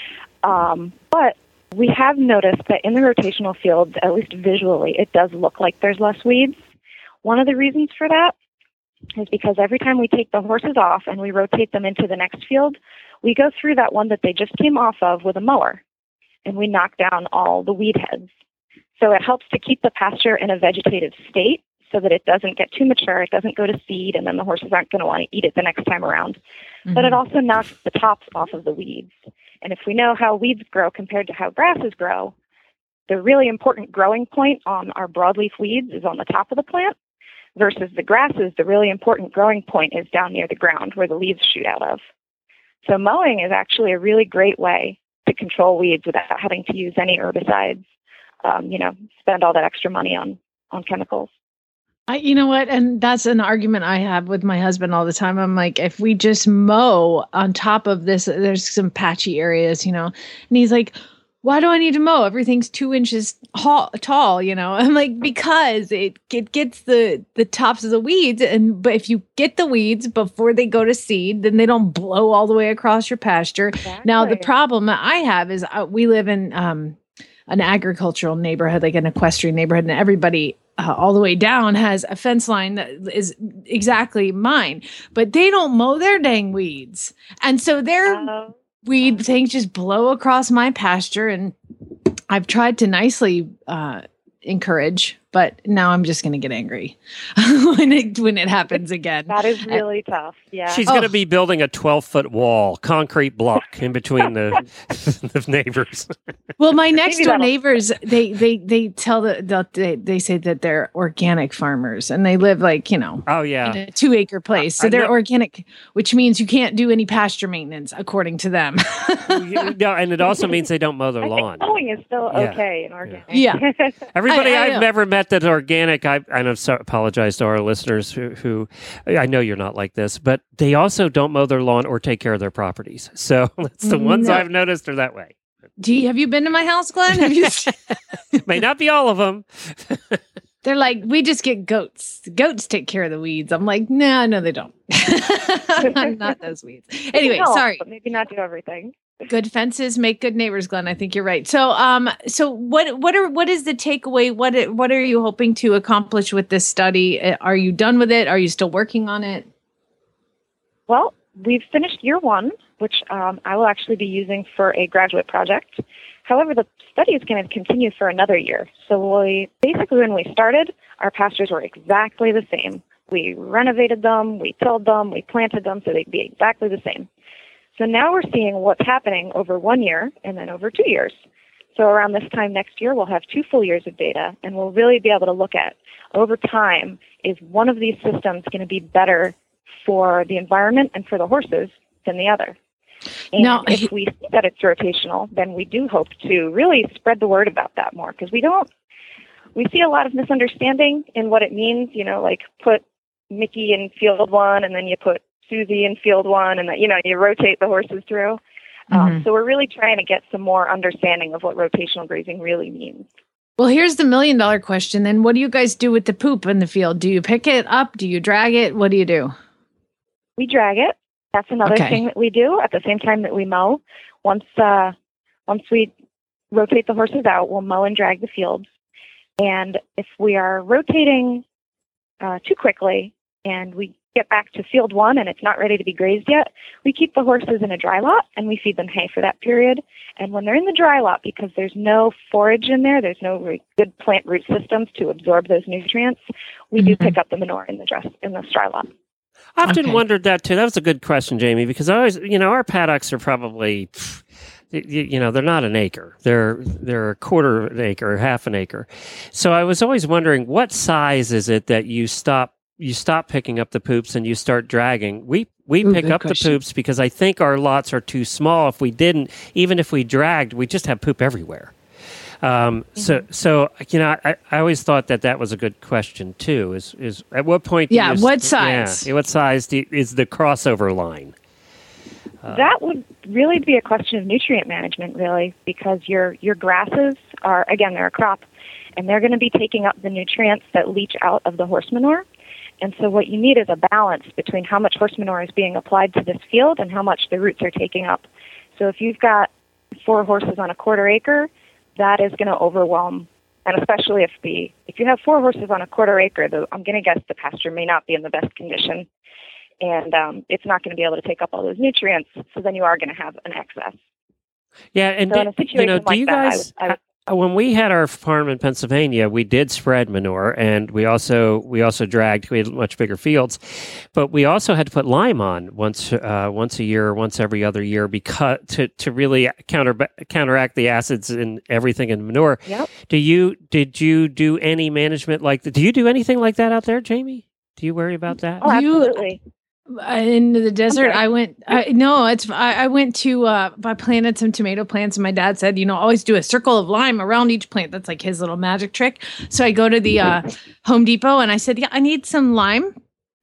Um, but we have noticed that in the rotational fields, at least visually, it does look like there's less weeds. One of the reasons for that is because every time we take the horses off and we rotate them into the next field, we go through that one that they just came off of with a mower, and we knock down all the weed heads. So it helps to keep the pasture in a vegetative state so that it doesn't get too mature, it doesn't go to seed, and then the horses aren't going to want to eat it the next time around. Mm-hmm. But it also knocks the tops off of the weeds. And if we know how weeds grow compared to how grasses grow, the really important growing point on our broadleaf weeds is on the top of the plant, versus the grasses, the really important growing point is down near the ground where the leaves shoot out of. So mowing is actually a really great way to control weeds without having to use any herbicides. Um, you know, spend all that extra money on, on chemicals. I, you know what? And that's an argument I have with my husband all the time. I'm like, if we just mow on top of this, there's some patchy areas, you know, and he's like, why do I need to mow? Everything's two inches tall, tall, you know? I'm like, because it, it gets the, the tops of the weeds. And, but if you get the weeds before they go to seed, then they don't blow all the way across your pasture. Exactly. Now, the problem that I have is uh, we live in, um, an agricultural neighborhood, like an equestrian neighborhood, and everybody uh, all the way down has a fence line that is exactly mine, but they don't mow their dang weeds. And so their uh, weed things just blow across my pasture. And I've tried to nicely uh, encourage, but now I'm just going to get angry when it when it happens again. That is really uh, tough. Yeah, she's oh. going to be building a twelve foot wall, concrete block in between the, the neighbors. Well, my next door neighbors, they they they tell the, the they they say that they're organic farmers and they live like you know, oh yeah, in a two acre place. So I they're know. organic, which means you can't do any pasture maintenance according to them. No, and it also means they don't mow their I lawn. think mowing is still Yeah. okay in organic. Yeah. Everybody I- I I've know. never met that's organic, I, and I so apologize to our listeners who, who, I know you're not like this, but they also don't mow their lawn or take care of their properties. So that's the ones No. I've noticed are that way. Do you, have you been to my house, Glenn? Have you? May not be all of them. They're like, we just get goats. The goats take care of the weeds. I'm like, no, no, they don't. Not those weeds. Anyway, Help, sorry. but maybe not do everything. Good fences make good neighbors, Glenn. I think you're right. So, um, so what, what are, what is the takeaway? What, it- what are you hoping to accomplish with this study? Uh, Are you done with it? Are you still working on it? Well, we've finished year one, which um, I will actually be using for a graduate project. However, the study is going to continue for another year. So we basically, when we started, our pastures were exactly the same. We renovated them, we tilled them, we planted them so they'd be exactly the same. So now we're seeing what's happening over one year and then over two years. So around this time next year, we'll have two full years of data, and we'll really be able to look at, over time, is one of these systems going to be better for the environment and for the horses than the other? And Now, if we see that it's rotational, then we do hope to really spread the word about that more, because we don't, we see a lot of misunderstanding in what it means, you know, like put Mickey in field one and then you put Susie in field one, and that, you know, you rotate the horses through. Mm-hmm. Um, so we're really trying to get some more understanding of what rotational grazing really means. Well, here's the million dollar question. Then what do you guys do with the poop in the field? Do you pick it up? Do you drag it? What do you do? We drag it. That's another Okay. thing that we do at the same time that we mow. Once, uh, once we rotate the horses out, we'll mow and drag the fields. And if we are rotating uh, too quickly and we get back to field one and it's not ready to be grazed yet, we keep the horses in a dry lot and we feed them hay for that period. And when they're in the dry lot, because there's no forage in there, there's no re- good plant root systems to absorb those nutrients, we mm-hmm. do pick up the manure in the dress in the dry lot. I often Okay. wondered that too. That was a good question, Jamie, because I always, you know, our paddocks are probably, pff, you, you know, they're not an acre. They're they're a quarter of an acre, half an acre. So I was always wondering, what size is it that you stop you stop picking up the poops and you start dragging? We we Ooh, pick good up question. the poops because I think our lots are too small. If we didn't, even if we dragged, we just have poop everywhere. Um, so, so you know, I, I always thought that that was a good question too. Is is at what point? do Yeah, you, what size? Yeah, what size do you, is the crossover line? Uh, That would really be a question of nutrient management, really, because your your grasses are, again, they're a crop, and they're going to be taking up the nutrients that leach out of the horse manure. And so what you need is a balance between how much horse manure is being applied to this field and how much the roots are taking up. So if you've got four horses on a quarter acre, that is going to overwhelm, and especially if the if you have four horses on a quarter acre, the, I'm going to guess the pasture may not be in the best condition, and um, it's not going to be able to take up all those nutrients. So then you are going to have an excess. Yeah, and So do, in a situation you know, do like you that, I guys? would- I would- uh, when we had our farm in Pennsylvania, we did spread manure, and we also we also dragged. We had much bigger fields, but we also had to put lime on once uh, once a year, once every other year, because to, to really counter counteract the acids in everything in manure. Yep. Do you did you do any management like that? Do you do anything like that out there, Jamie? Do you worry about that? Oh, You- absolutely. Uh, in the desert, Okay. I went. I, no, it's. I, I went to. Uh, I planted some tomato plants, and my dad said, you know, always do a circle of lime around each plant. That's like his little magic trick. So I go to the uh, Home Depot, and I said, yeah, I need some lime.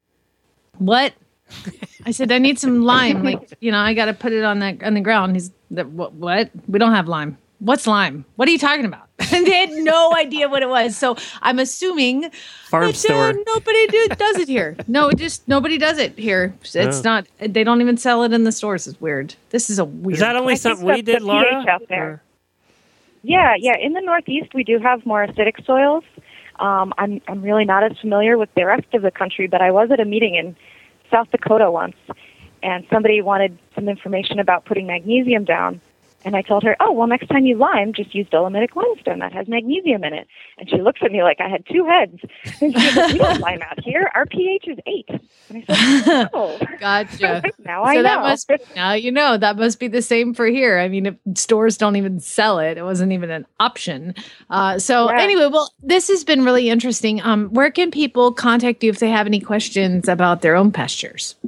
What? I said, I need some lime. Like, you know, I got to put it on the on the ground. He's that. What? What? We don't have lime. What's lime? What are you talking about? And they had no idea what it was. So I'm assuming Farm that, store. uh, nobody do, does it here. No, it just nobody does it here. It's Oh. not. They don't even sell it in the stores. It's weird. This is a weird. Is that only I think something we that's did, the Laura? pH out there. Or- Yeah, yeah. In the Northeast, we do have more acidic soils. Um, I'm I'm really not as familiar with the rest of the country, but I was at a meeting in South Dakota once, and somebody wanted some information about putting magnesium down. And I told her, oh, well, next time you lime, just use dolomitic limestone. That has magnesium in it. And she looks at me like I had two heads. And she was like, we don't lime out here. Our pH is eight. And I said, oh. Gotcha. Now I so know. that must now you know that must be the same for here. I mean, if stores don't even sell it, it wasn't even an option. Uh, so Yeah. anyway, well, this has been really interesting. Um, where can people contact you if they have any questions about their own pastures?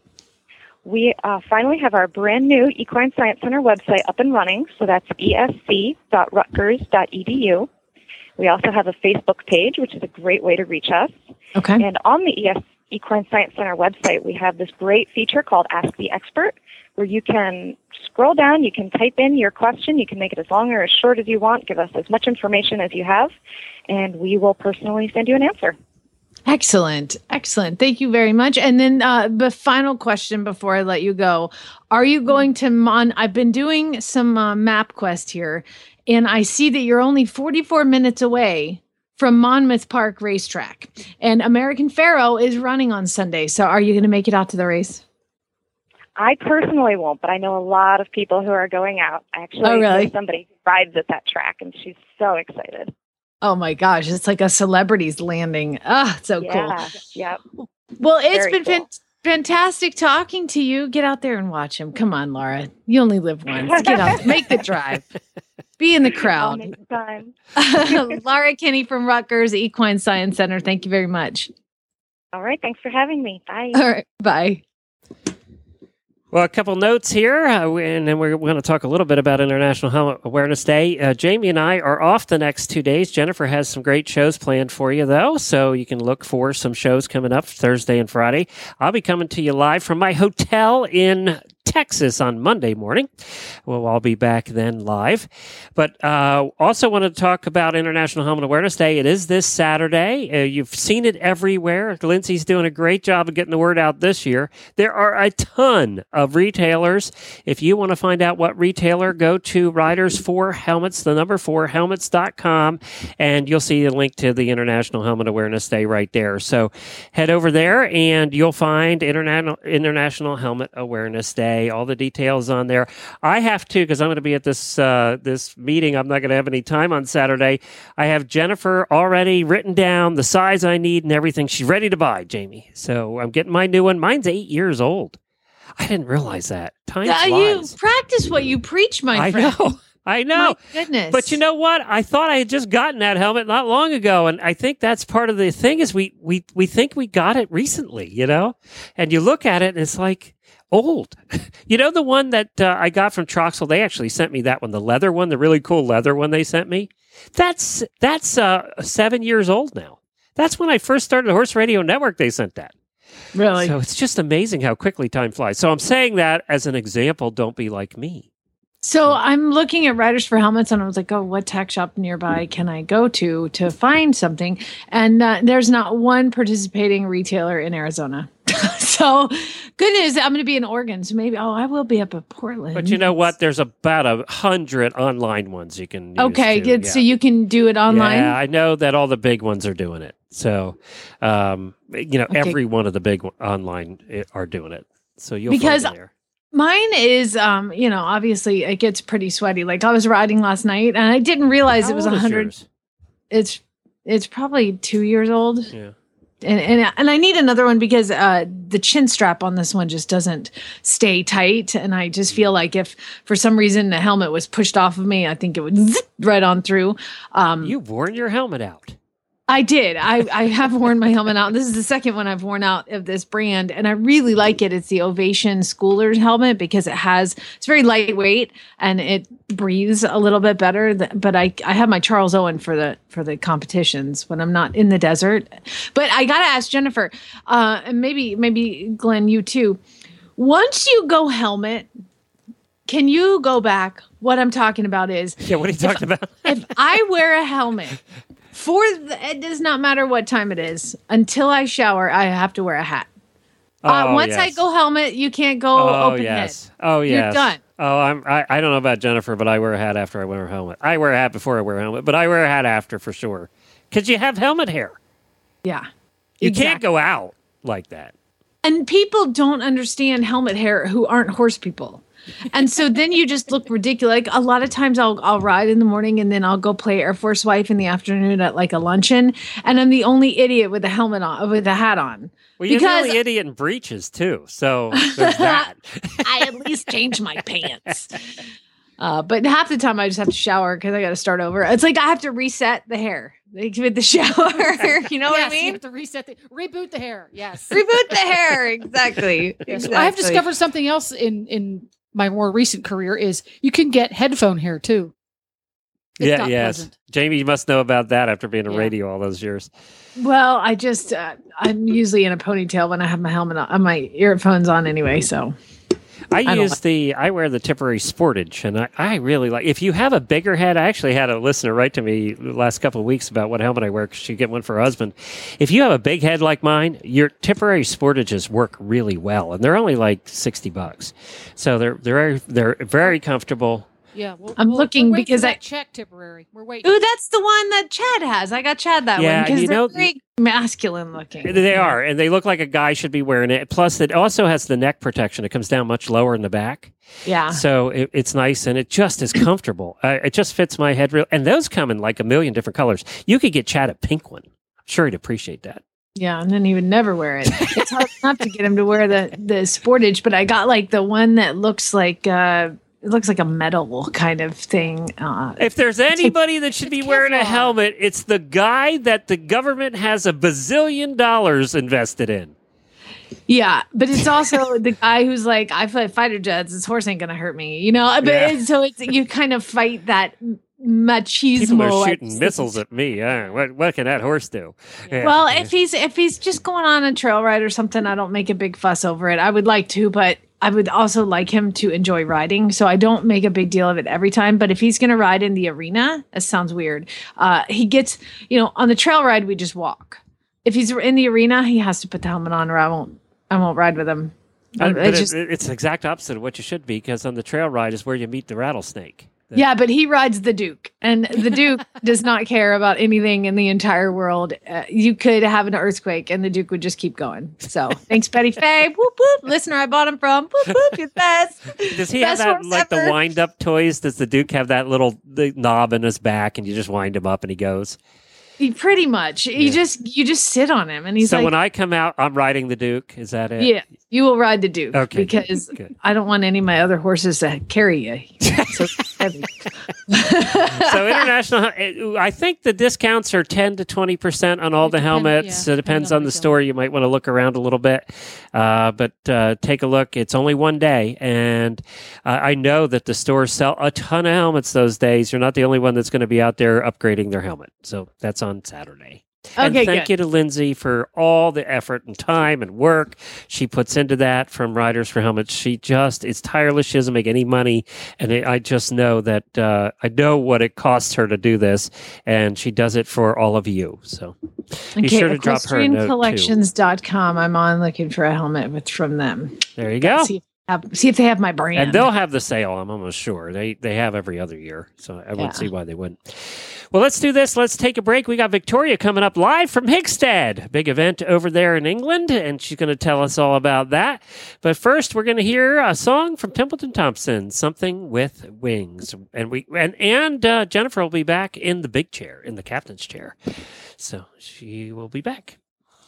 We uh, finally have our brand new Equine Science Center website up and running, so that's e s c dot rutgers dot e d u. We also have a Facebook page, which is a great way to reach us. Okay. And on the E S Equine Science Center website, we have this great feature called Ask the Expert, where you can scroll down, you can type in your question, you can make it as long or as short as you want, give us as much information as you have, and we will personally send you an answer. Excellent. Excellent. Thank you very much. And then uh, the final question before I let you go. Are you going to Mon? I've been doing some uh, MapQuest here, and I see that you're only forty-four minutes away from Monmouth Park Racetrack. And American Pharoah is running on Sunday. So are you going to make it out to the race? I personally won't, but I know a lot of people who are going out. I actually Oh, really? know somebody who rides at that track, and she's so excited. Oh my gosh, it's like a celebrity's landing. Ah, so yeah, cool. Yep. Well, it's Very been cool. fan- fantastic talking to you. Get out there and watch him. Come on, Laura. You only live once. Get out, make the drive. Be in the I'll crowd. make the time. Laura Kinney from Rutgers Equine Science Center. Thank you very much. All right, thanks for having me. Bye. All right, bye. Well, a couple notes here, uh, we- and then we're going to talk a little bit about International Helmet Awareness Day. Uh, Jamie and I are off the next two days. Jennifer has some great shows planned for you, though, so you can look for some shows coming up Thursday and Friday. I'll be coming to you live from my hotel in Texas on Monday morning. We'll all be back then live. But uh, also wanted to talk about International Helmet Awareness Day. It is this Saturday. Uh, you've seen it everywhere. Lindsay's doing a great job of getting the word out this year. There are a ton of retailers. If you want to find out what retailer, go to Riders for Helmets, the number four, helmets dot com, and you'll see a link to the International Helmet Awareness Day right there. So head over there and you'll find Interna- International Helmet Awareness Day. All the details on there. I have to, because I'm going to be at this uh, this meeting. I'm not going to have any time on Saturday. I have Jennifer already written down the size I need and everything. She's ready to buy, Jamie. So I'm getting my new one. Mine's eight years old. I didn't realize that. Time Uh, flies. you practice what you preach, my I friend. know. I know. My goodness. But you know what? I thought I had just gotten that helmet not long ago. And I think that's part of the thing is we, we, we think we got it recently, you know? And you look at it and it's like old. You know, the one that uh, I got from Troxel, they actually sent me that one, the leather one, the really cool leather one they sent me. That's, that's uh, seven years old now. That's when I first started the Horse Radio Network. They sent that. Really? So it's just amazing how quickly time flies. So I'm saying that as an example, don't be like me. So I'm looking at Riders for Helmets, and I was like, "Oh, what tack shop nearby can I go to to find something?" And uh, there's not one participating retailer in Arizona. So good news, I'm going to be in Oregon, so maybe oh, I will be up at Portland. But you know what? There's about a hundred online ones you can use okay, too. good. Yeah. So you can do it online. Yeah, I know that all the big ones are doing it. So, um, you know, Okay. every one of the big one- online i- are doing it. So you'll Because find it there. Mine is, um, you know, obviously it gets pretty sweaty. Like I was riding last night, and I didn't realize How it was a old is hundred. yours? It's it's probably two years old. Yeah. And, and and I need another one because uh, the chin strap on this one just doesn't stay tight, and I just feel like if for some reason the helmet was pushed off of me, I think it would zip right on through. Um, You've worn your helmet out. I did. I, I have worn my helmet out. This is the second one I've worn out of this brand, and I really like it. It's the Ovation Schooler's helmet because it has it's very lightweight and it breathes a little bit better. th- But I I have my Charles Owen for the for the competitions when I'm not in the desert. But I gotta ask Jennifer, uh, and maybe maybe Glenn, you too. Once you go helmet, can you go back? What I'm talking about is Yeah, what are you talking about? if I wear a helmet for the, it does not matter what time it is until I shower, I have to wear a hat. Uh, Oh, once I yes. go helmet, you can't go Oh open yes. head. Oh You're yes. done. Oh, I'm. I, I don't know about Jennifer, but I wear a hat after I wear a helmet. I wear a hat before I wear a helmet, but I wear a hat after for sure. Because you have helmet hair. Yeah. You Exactly. can't go out like that. And people don't understand helmet hair who aren't horse people. And so then you just look ridiculous. Like a lot of times I'll I'll ride in the morning and then I'll go play Air Force Wife in the afternoon at like a luncheon, and I'm the only idiot with a helmet on with a hat on. Well, you're because the only idiot in breeches too. So there's that. I at least change my pants. Uh, but half the time I just have to shower because I got to start over. It's like I have to reset the hair like with the shower. You know what Yes, I you mean? have to reset the reboot the hair. Yes. Reboot the hair. Exactly. Yes. exactly. I have discovered something else in in my more recent career is you can get headphone hair too. It's yeah, not yes. pleasant. Jamie, you must know about that after being a Yeah. radio all those years. Well, I just uh, I'm usually in a ponytail when I have my helmet on, uh, my earphones on anyway. So I, don't use like- the I wear the Tipperary Sportage, and I, I really like. If you have a bigger head, I actually had a listener write to me the last couple of weeks about what helmet I wear because she get one for her husband. If you have a big head like mine, your Tipperary Sportages work really well, and they're only like sixty bucks, so they're they're they're very comfortable. Yeah, we'll, I'm we'll- looking we're waiting because for I- that check Tipperary. We're waiting. ooh, that's the one that Chad has. I got Chad that Yeah, one because you they're know- very masculine looking. They are, and they look like a guy should be wearing it. Plus, it also has the neck protection. It comes down much lower in the back. Yeah. So it, it's nice, and it just is comfortable. Uh, it just fits my head real. And those come in like a million different colors. You could get Chad a pink one. I'm sure he'd appreciate that. Yeah, and then he would never wear it. It's hard enough to get him to wear the the Sportage, but I got like the one that looks like uh it looks like a metal kind of thing. Uh, If there's anybody that should be wearing a Kevlar. helmet, it's the guy that the government has a bazillion dollars invested in. yeah, but it's also the guy who's like, I fly fighter jets. This horse ain't gonna hurt me, you know. But Yeah. it's, so it's you kind of fight that machismo. People are at shooting the missiles at me. Uh, what, what can that horse do? Yeah. Well, if he's if he's just going on a trail ride or something, I don't make a big fuss over it. I would like to, but I would also like him to enjoy riding. So I don't make a big deal of it every time. But if he's going to ride in the arena, that sounds weird. Uh, he gets, you know, on the trail ride, we just walk. If he's in the arena, he has to put the helmet on or I won't, I won't ride with him. Uh, I but just, it, it's the exact opposite of what you should be, because on the trail ride is where you meet the rattlesnake. The- yeah, but he rides the Duke, and the Duke does not care about anything in the entire world. Uh, you could have an earthquake, and the Duke would just keep going. So, thanks, Betty Faye. Whoop whoop, listener I bought him from. Whoop whoop, you're the best. Does he Best have that horse like ever. the wind up toys? Does the Duke have that little the knob in his back, and you just wind him up and he goes? He pretty much. You Yeah. just you just sit on him, and he's so like, when I come out, I'm riding the Duke. Is that it? yeah, you will ride the Duke Okay, good, because good. I don't want any of my other horses to carry you. So heavy. So international, I think the discounts are ten to twenty percent on all It the depend- helmets. yeah, It depends depending on on the retail. store. You might want to look around a little bit, uh, but uh, take a look. It's only one day, and uh, I know that the stores sell a ton of helmets those days. You're not the only one that's going to be out there upgrading their helmet. So that's on Saturday. And Okay, thank good. you to Lindsay for all the effort and time and work she puts into that from Riders for Helmets. She just is tireless. She doesn't make any money. And it, I just know that uh, I know what it costs her to do this. And she does it for all of you. So be Okay, sure to drop her a note too. equestrian collections dot com. I'm on looking for a helmet with, from them. There you go. See, have, see if they have my brand. And they'll have the sale, I'm almost sure. They they have every other year. So I Yeah. wouldn't see why they wouldn't. Well, let's do this. Let's take a break. We got Victoria coming up live from Hickstead. Big event over there in England, and she's going to tell us all about that. But first, we're going to hear a song from Templeton Thompson, Something with Wings. And we and, and uh, Jennifer will be back in the big chair, in the captain's chair. So she will be back.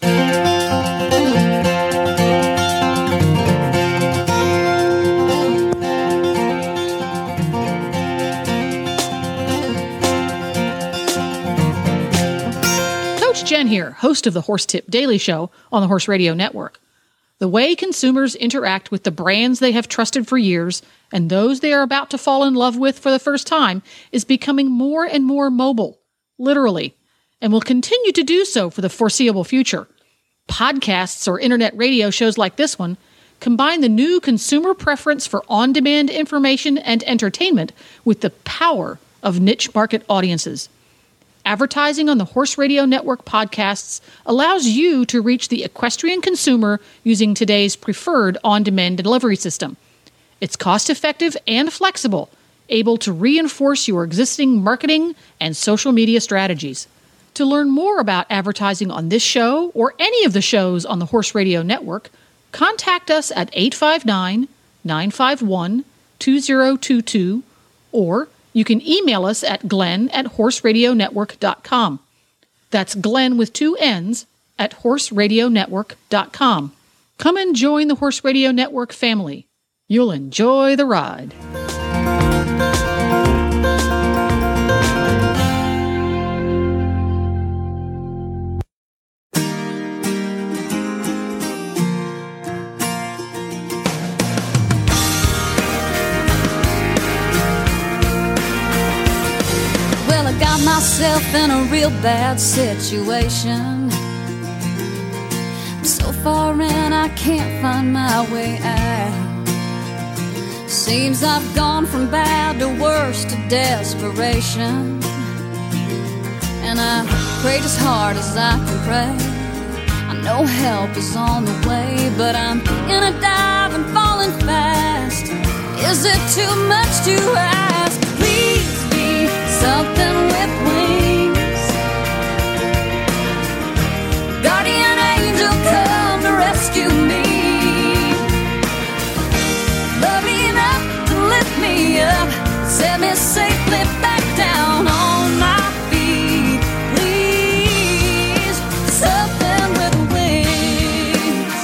Coach Jen here, host of the Horse Tip Daily Show on the Horse Radio Network. The way consumers interact with the brands they have trusted for years and those they are about to fall in love with for the first time is becoming more and more mobile, literally, and will continue to do so for the foreseeable future. Podcasts or internet radio shows like this one combine the new consumer preference for on-demand information and entertainment with the power of niche market audiences. Advertising on the Horse Radio Network podcasts allows you to reach the equestrian consumer using today's preferred on-demand delivery system. It's cost-effective and flexible, able to reinforce your existing marketing and social media strategies. To learn more about advertising on this show or any of the shows on the Horse Radio Network, contact us at eight five nine, nine five one, two zero two two or you can email us at glenn at horse radio network dot com. That's Glenn with two N's at horse radio network dot com. Come and join the Horse Radio Network family. You'll enjoy the ride. Well, I got myself in a real bad situation. I'm so far in, I can't find my way out. Seems I've gone from bad to worse to desperation. And I prayed as hard as I can pray. I know help is on the way, but I'm in a dive and falling fast. Is it too much to ask? Please be something with wings. Guardian angel, come to rescue me. Love me enough to lift me up, set me safely back down on my feet. Please, something with wings.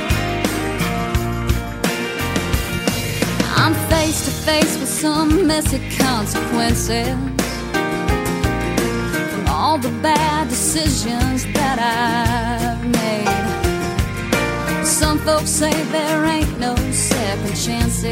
I'm face to face with some messy consequences from all the bad decisions that I've made. Some folks say there ain't no second chances.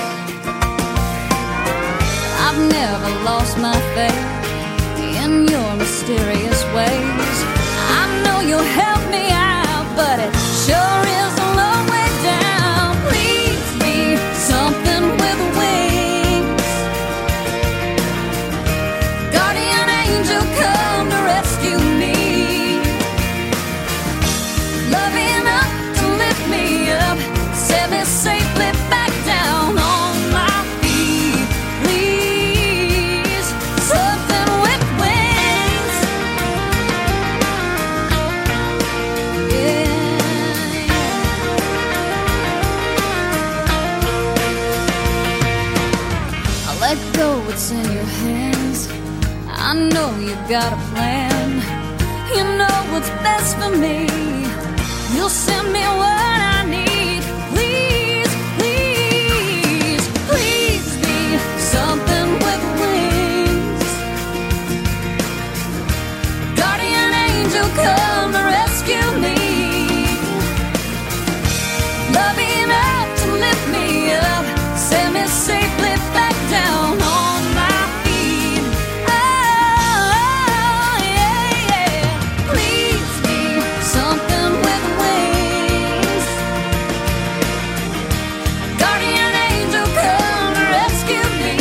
I've never lost my faith in your mysterious ways. I know you'll help me out, but it sure is a long way down. Please let go what's in your hands. I know you got a plan. You know what's best for me. You'll send me what I need. Please, please, please be something with wings. Guardian angel, come to rescue me. Love enough to lift me up, send me safely back down on my feet. Oh, yeah, yeah. Please be something with wings. Guardian angel, come to rescue me.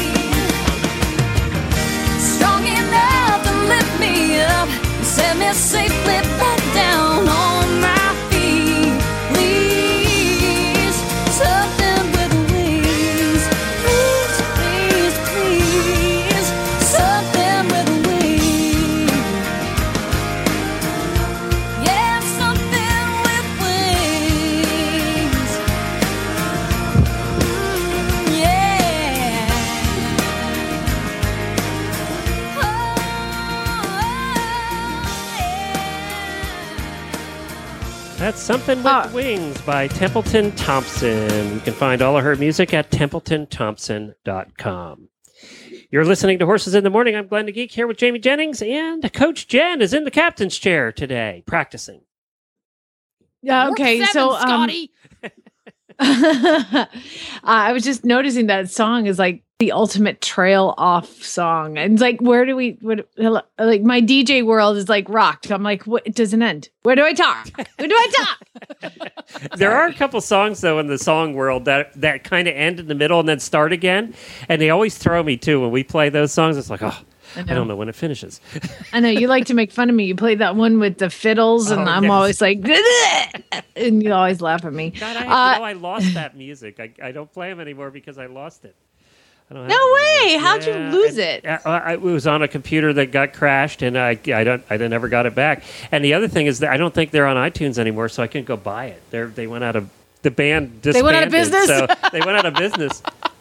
Strong enough to lift me up, send me safely back down on my feet. Please, something with wings. Please, please, please, something with wings. Yeah, something with wings. Mm, yeah. That's Something with Wings by Templeton Thompson. You can find all of her music at templeton thompson dot com. You're listening to Horses in the Morning. I'm Glenn the Geek here with Jamie Jennings, and Coach Jen is in the captain's chair today, practicing. Yeah, okay, Warp so seven, um, Scotty. uh, I was just noticing that song is like the ultimate trail off song. And it's like, where do we, what, like my D J world is like rocked. I'm like, what, it doesn't end. Where do I talk? Where do I talk? There are a couple songs, though, in the song world that, that kind of end in the middle and then start again. And they always throw me, too. When we play those songs, it's like, oh, I, I don't know when it finishes. I know you like to make fun of me. You play that one with the fiddles, and Oh, I'm yes. always like, and you always laugh at me. God, I, Uh, you know, I lost that music. I, I don't play them anymore because I lost it. I don't have No it way! anymore. How'd you Yeah, lose and- it? uh, I, it was on a computer that got crashed, and I I don't I never got it back. And the other thing is that I don't think they're on iTunes anymore, so I couldn't go buy it. They they went out of the band. Disbanded, They went out of business? So they went out of business.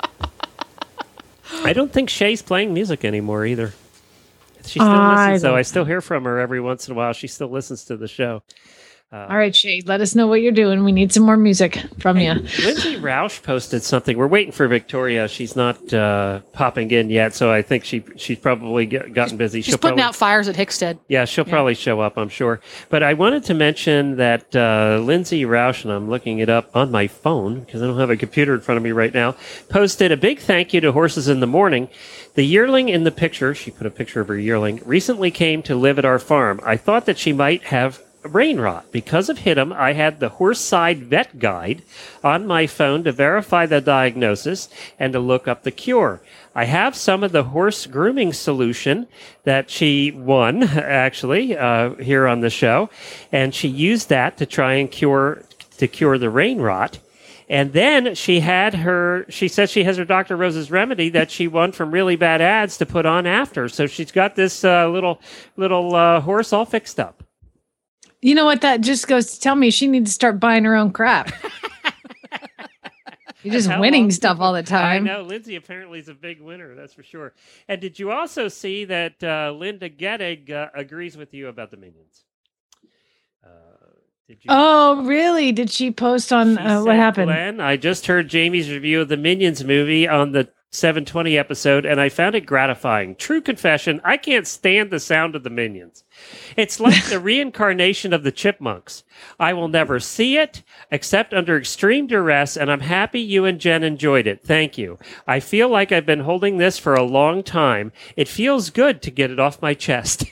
I don't think Shay's playing music anymore either. She still I listens, though. don't- I still hear from her every once in a while. She still listens to the show. Uh, All right, Shay, let us know what you're doing. We need some more music from you. Lindsay Roush posted something. We're waiting for Victoria. She's not uh, popping in yet, so I think she she's probably get, gotten busy. She's putting probably, out fires at Hickstead. Yeah, she'll probably show up, I'm sure. But I wanted to mention that uh, Lindsay Roush, and I'm looking it up on my phone because I don't have a computer in front of me right now, posted a big thank you to Horses in the Morning. The yearling in the picture, she put a picture of her yearling, recently came to live at our farm. I thought that she might have brain rot. Because of Hit'em, I had the Horse Side Vet Guide on my phone to verify the diagnosis and to look up the cure. I have some of the horse grooming solution that she won, actually, uh, here on the show, and she used that to try and cure to cure the brain rot. And then she had her, she says she has her Doctor Rose's remedy that she won from Really Bad Ads to put on after. So she's got this uh, little, little uh, horse all fixed up. You know what? That just goes to tell me she needs to start buying her own crap. You're just How winning long- stuff all the time. I know. Lindsay apparently is a big winner, that's for sure. And did you also see that uh, Linda Gettig uh, agrees with you about the Minions? Uh, did you? Oh, really? Did she post on She uh, what said, happened? Glenn, I just heard Jamie's review of the Minions movie on the seven twenty episode, and I found it gratifying. True confession, I can't stand the sound of the Minions. It's like the reincarnation of the Chipmunks. I will never see it, except under extreme duress, and I'm happy you and Jen enjoyed it. Thank you. I feel like I've been holding this for a long time. It feels good to get it off my chest.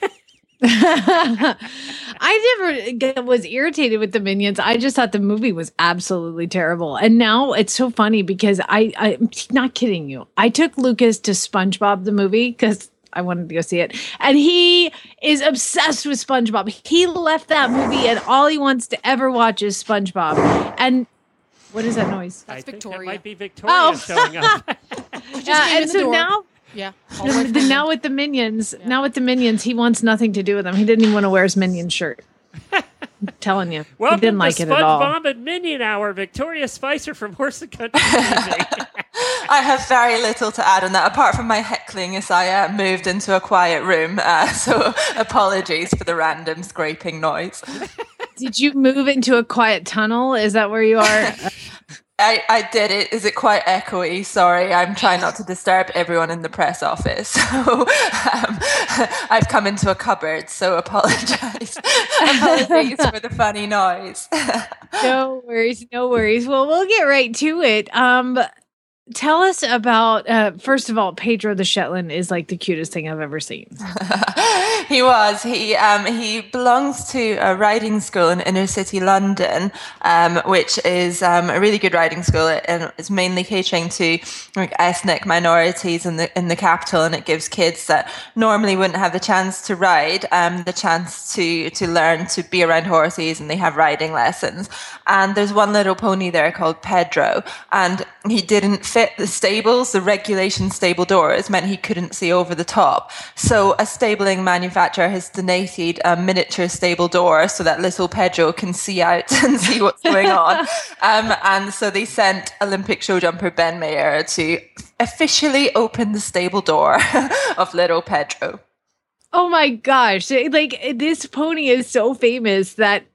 I never get- was irritated with the Minions. I just thought the movie was absolutely terrible. And now it's so funny because I, I'm not kidding you. I took Lucas to SpongeBob the movie because I wanted to go see it. And he is obsessed with SpongeBob. He left that movie and all he wants to ever watch is SpongeBob. And what is that noise? I think Victoria. that might be Victoria Oh. showing up. She just Uh, came in and the so door. now, Yeah. all the way the, from now with the Minions, now with the Minions, he wants nothing to do with them. He didn't even want to wear his Minion shirt. I'm telling you, Welcome he didn't like to it at all. SpongeBob and Minion Hour. Victoria Spicer from Horse and Country T V. I have very little to add on that, apart from my heckling as I uh, moved into a quiet room. Uh, so apologies for the random scraping noise. Did you move into a quiet tunnel? Is that where you are? I, I did it. Is it quite echoey? Sorry, I'm trying not to disturb everyone in the press office. So um, I've come into a cupboard, so apologize. Apologies for the funny noise. No worries, no worries. Well, we'll get right to it. Um, tell us about, uh, first of all, Pedro the Shetland is like the cutest thing I've ever seen. He was. He um, he belongs to a riding school in inner city London, um, which is um, a really good riding school, and it's mainly catering to like ethnic minorities in the in the capital, and it gives kids that normally wouldn't have the chance to ride um, the chance to to learn to be around horses, and they have riding lessons. And there's one little pony there called Pedro, and he didn't fit the stables. The regulation stable doors meant he couldn't see over the top. So a stabling manufacturer has donated a miniature stable door so that little Pedro can see out and see what's going on. Um, and so they sent Olympic show jumper Ben Mayer to officially open the stable door of little Pedro. Oh my gosh. Like, this pony is so famous that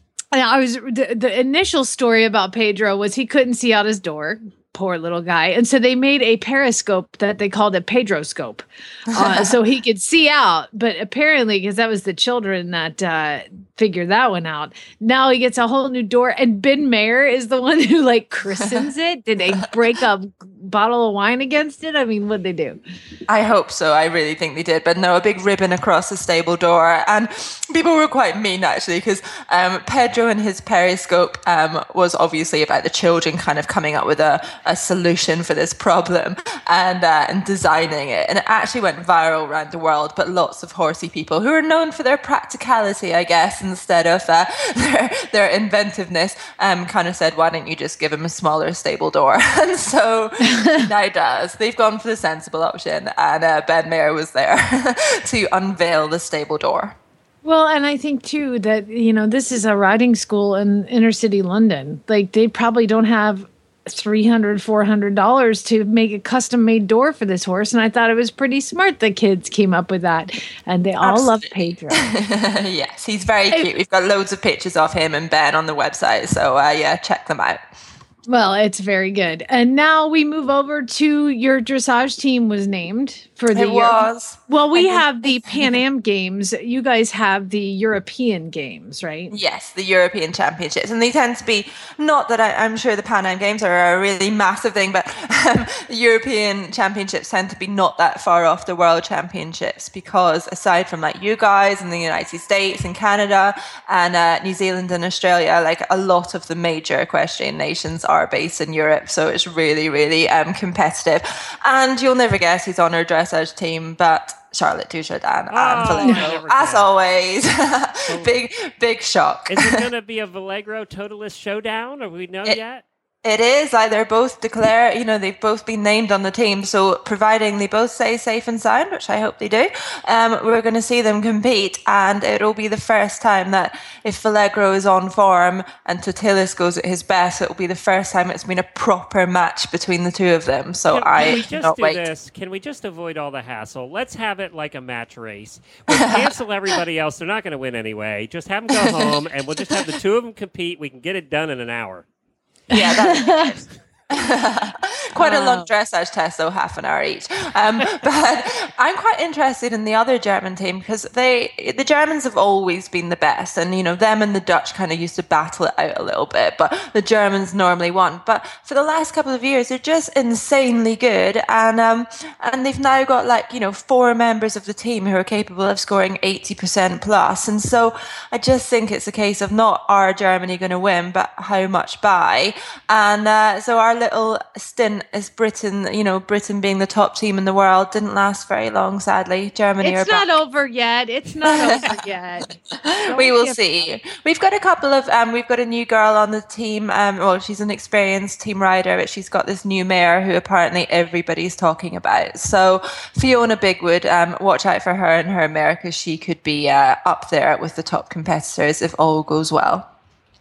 I was the, the initial story about Pedro was he couldn't see out his door. Poor little guy. And so they made a periscope that they called a Pedroscope. Uh, so he could see out. But apparently, because that was the children that uh, figured that one out, now he gets a whole new door. And Ben Mayer is the one who like christens it. Did they break a bottle of wine against it? I mean, what'd they do? I hope so. I really think they did. But no, a big ribbon across the stable door. And people were quite mean, actually, because um, Pedro and his periscope um, was obviously about the children kind of coming up with a a solution for this problem and uh, and designing it, and it actually went viral around the world. But lots of horsey people who are known for their practicality, I guess, instead of uh, their their inventiveness, um, kind of said, "Why don't you just give him a smaller stable door?" And so now does. They've gone for the sensible option, and uh, Ben Mayer was there to unveil the stable door. Well, and I think too that you know this is a riding school in inner city London. Like they probably don't have three hundred dollars, four hundred dollars to make a custom made door for this horse. And I thought it was pretty smart the kids came up with that. And they all love Pedro. Yes, he's very cute. We've got loads of pictures of him and Ben on the website. So uh, yeah, check them out. Well, it's very good. And now we move over to your dressage team was named for the it was. Well, we have the Pan Am Games. You guys have the European Games, right? Yes, the European Championships. And they tend to be, not that I, I'm sure the Pan Am Games are a really massive thing, but um, the European Championships tend to be not that far off the World Championships because aside from like you guys in the United States and Canada and uh, New Zealand and Australia, like a lot of the major equestrian nations are based in Europe. So it's really, really um, competitive. And you'll never guess who's on our dressage team, but Charlotte Dujardin Oh, and Vallejo, as guess. always. big, big shock. Is it going to be a Vallegro Totalist showdown? Or we know It- yet? It is. Like they're both declare, you know, they've both been named on the team. So providing they both say safe and sound, which I hope they do, um, we're going to see them compete. And it'll be the first time that if Vallegro is on form and Totilis goes at his best, it'll be the first time it's been a proper match between the two of them. So Can, I can we just cannot do wait. this? Can we just avoid all the hassle? Let's have it like a match race. We'll cancel everybody else. They're not going to win anyway. Just have them go home, and we'll just have the two of them compete. We can get it done in an hour. Yeah, that's quite a long Wow. dressage test, though, half an hour each. Um, but I'm quite interested in the other German team because they, the Germans have always been the best, and you know them and the Dutch kind of used to battle it out a little bit, but the Germans normally won. But for the last couple of years, they're just insanely good, and um, and they've now got like you know four members of the team who are capable of scoring eighty percent plus, and so I just think it's a case of not are Germany going to win, but how much by, and uh, so our little stint as Britain, you know, Britain being the top team in the world didn't last very long, sadly. Germany It's are not back. over yet. It's not over yet. Don't We will give see. We've got a couple of, um, we've got a new girl on the team. Um, well, she's an experienced team rider, but she's got this new mare who apparently everybody's talking about. So Fiona Bigwood, um, watch out for her and her mare because she could be uh, up there with the top competitors if all goes well.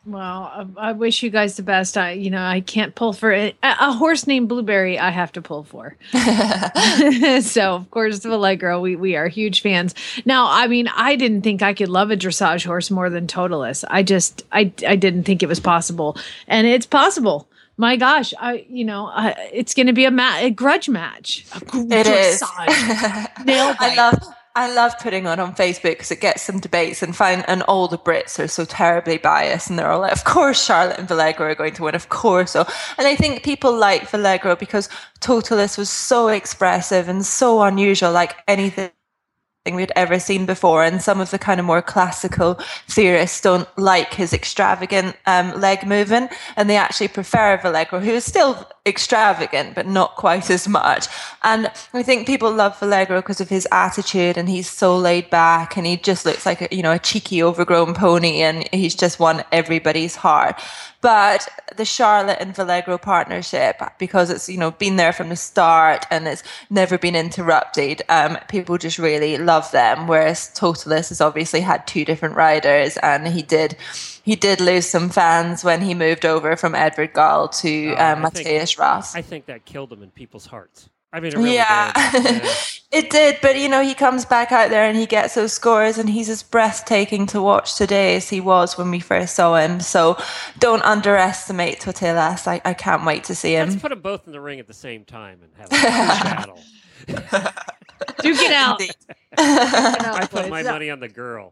Well, I, I wish you guys the best. I, you know, I can't pull for it. A, a horse named Blueberry, I have to pull for. So, of course, Vallegro, we we are huge fans. Now, I mean, I didn't think I could love a dressage horse more than Totalis. I just, I, I didn't think it was possible, and it's possible. My gosh, I, you know, uh, it's going to be a, ma- a grudge match. A gr- It is. Nail I love. I love putting it on Facebook because it gets some debates and find and all the Brits are so terribly biased and they're all like, of course Charlotte and Vallegro are going to win, of course. So, and I think people like Vallegro because Totalis was so expressive and so unusual, like anything we'd ever seen before, and some of the kind of more classical theorists don't like his extravagant um, leg movement, and they actually prefer Vallegro, who is still extravagant but not quite as much. And I think people love Vallegro because of his attitude, and he's so laid back, and he just looks like a, you know a cheeky overgrown pony, and he's just won everybody's heart. But the Charlotte and Vallegro partnership, because it's, you know, been there from the start and it's never been interrupted, um, people just really love them. Whereas Totalis has obviously had two different riders, and he did he did lose some fans when he moved over from Edvard Gall to Uh, um, I think- Matthias Ross. I think that killed him in people's hearts. I mean, it really Yeah. did. Yeah. It did, but you know, he comes back out there and he gets those scores, and he's as breathtaking to watch today as he was when we first saw him. So don't underestimate Totilas. I, I can't wait to see him. Let's put them both in the ring at the same time and have a battle. Duke it out. I put my money on the girl.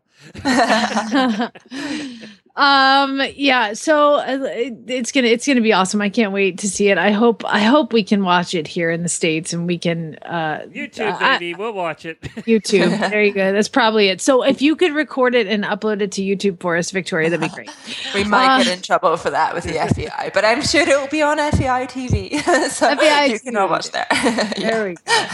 um yeah so uh, it, it's gonna it's gonna be awesome. I can't wait to see it. I hope I hope we can watch it here in the States, and we can uh YouTube, uh, baby, we'll watch it. YouTube. There you go. That's probably it. So if you could record it and upload it to YouTube for us, Victoria, that'd be great. We might Uh, get in trouble for that with the F B I, but I'm sure it will be on F B I T V. So F B I you can all watch there. There we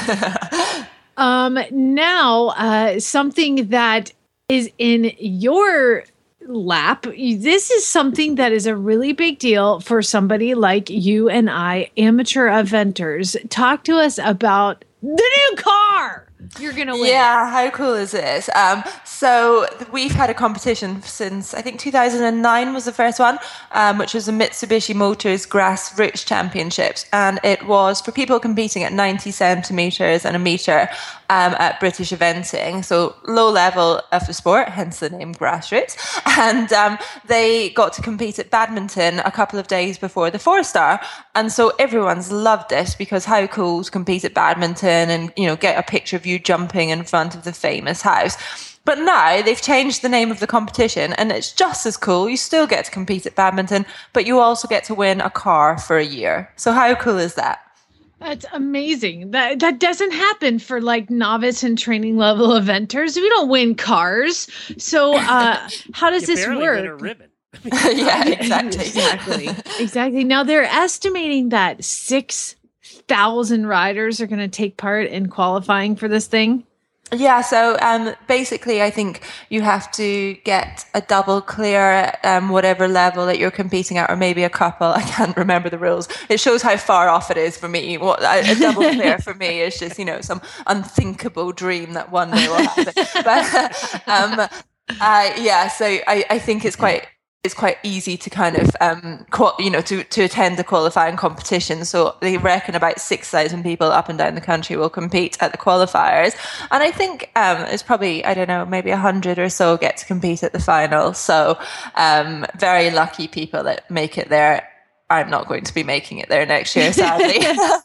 go. Um, now, uh, something that is in your lap. This is something that is a really big deal for somebody like you and I, amateur eventers. Talk to us about the new car you're gonna win. Yeah, how cool is this? Um, so we've had a competition since I think two thousand nine was the first one, um, which was the Mitsubishi Motors Grassroots Championships, and it was for people competing at ninety centimeters and a meter um, at British eventing, so low level of the sport, hence the name Grassroots. And um, they got to compete at badminton a couple of days before the four star, and so everyone's loved this because how cool to compete at badminton and you know get a picture of you jumping in front of the famous house. But now they've changed the name of the competition, and it's just as cool. You still get to compete at badminton, but you also get to win a car for a year. So how cool is that? That's amazing. That that doesn't happen for like novice and training level eventers. We don't win cars. So uh, how does You this barely work? win a ribbon. Yeah, exactly. exactly. Exactly. Now they're estimating that six thousand riders are going to take part in qualifying for this thing. Yeah, so um, basically, I think you have to get a double clear at um, whatever level that you're competing at, or maybe a couple. I can't remember the rules. It shows how far off it is for me. What a, a double clear for me is just, you know, some unthinkable dream that one day will happen. But um, uh, yeah, so I, I think it's quite. It's quite easy to kind of, um, qual- you know, to, to attend the qualifying competition. So they reckon about six thousand people up and down the country will compete at the qualifiers. And I think um, it's probably, I don't know, maybe one hundred or so get to compete at the final. So um, very lucky people that make it there. I'm not going to be making it there next year, sadly.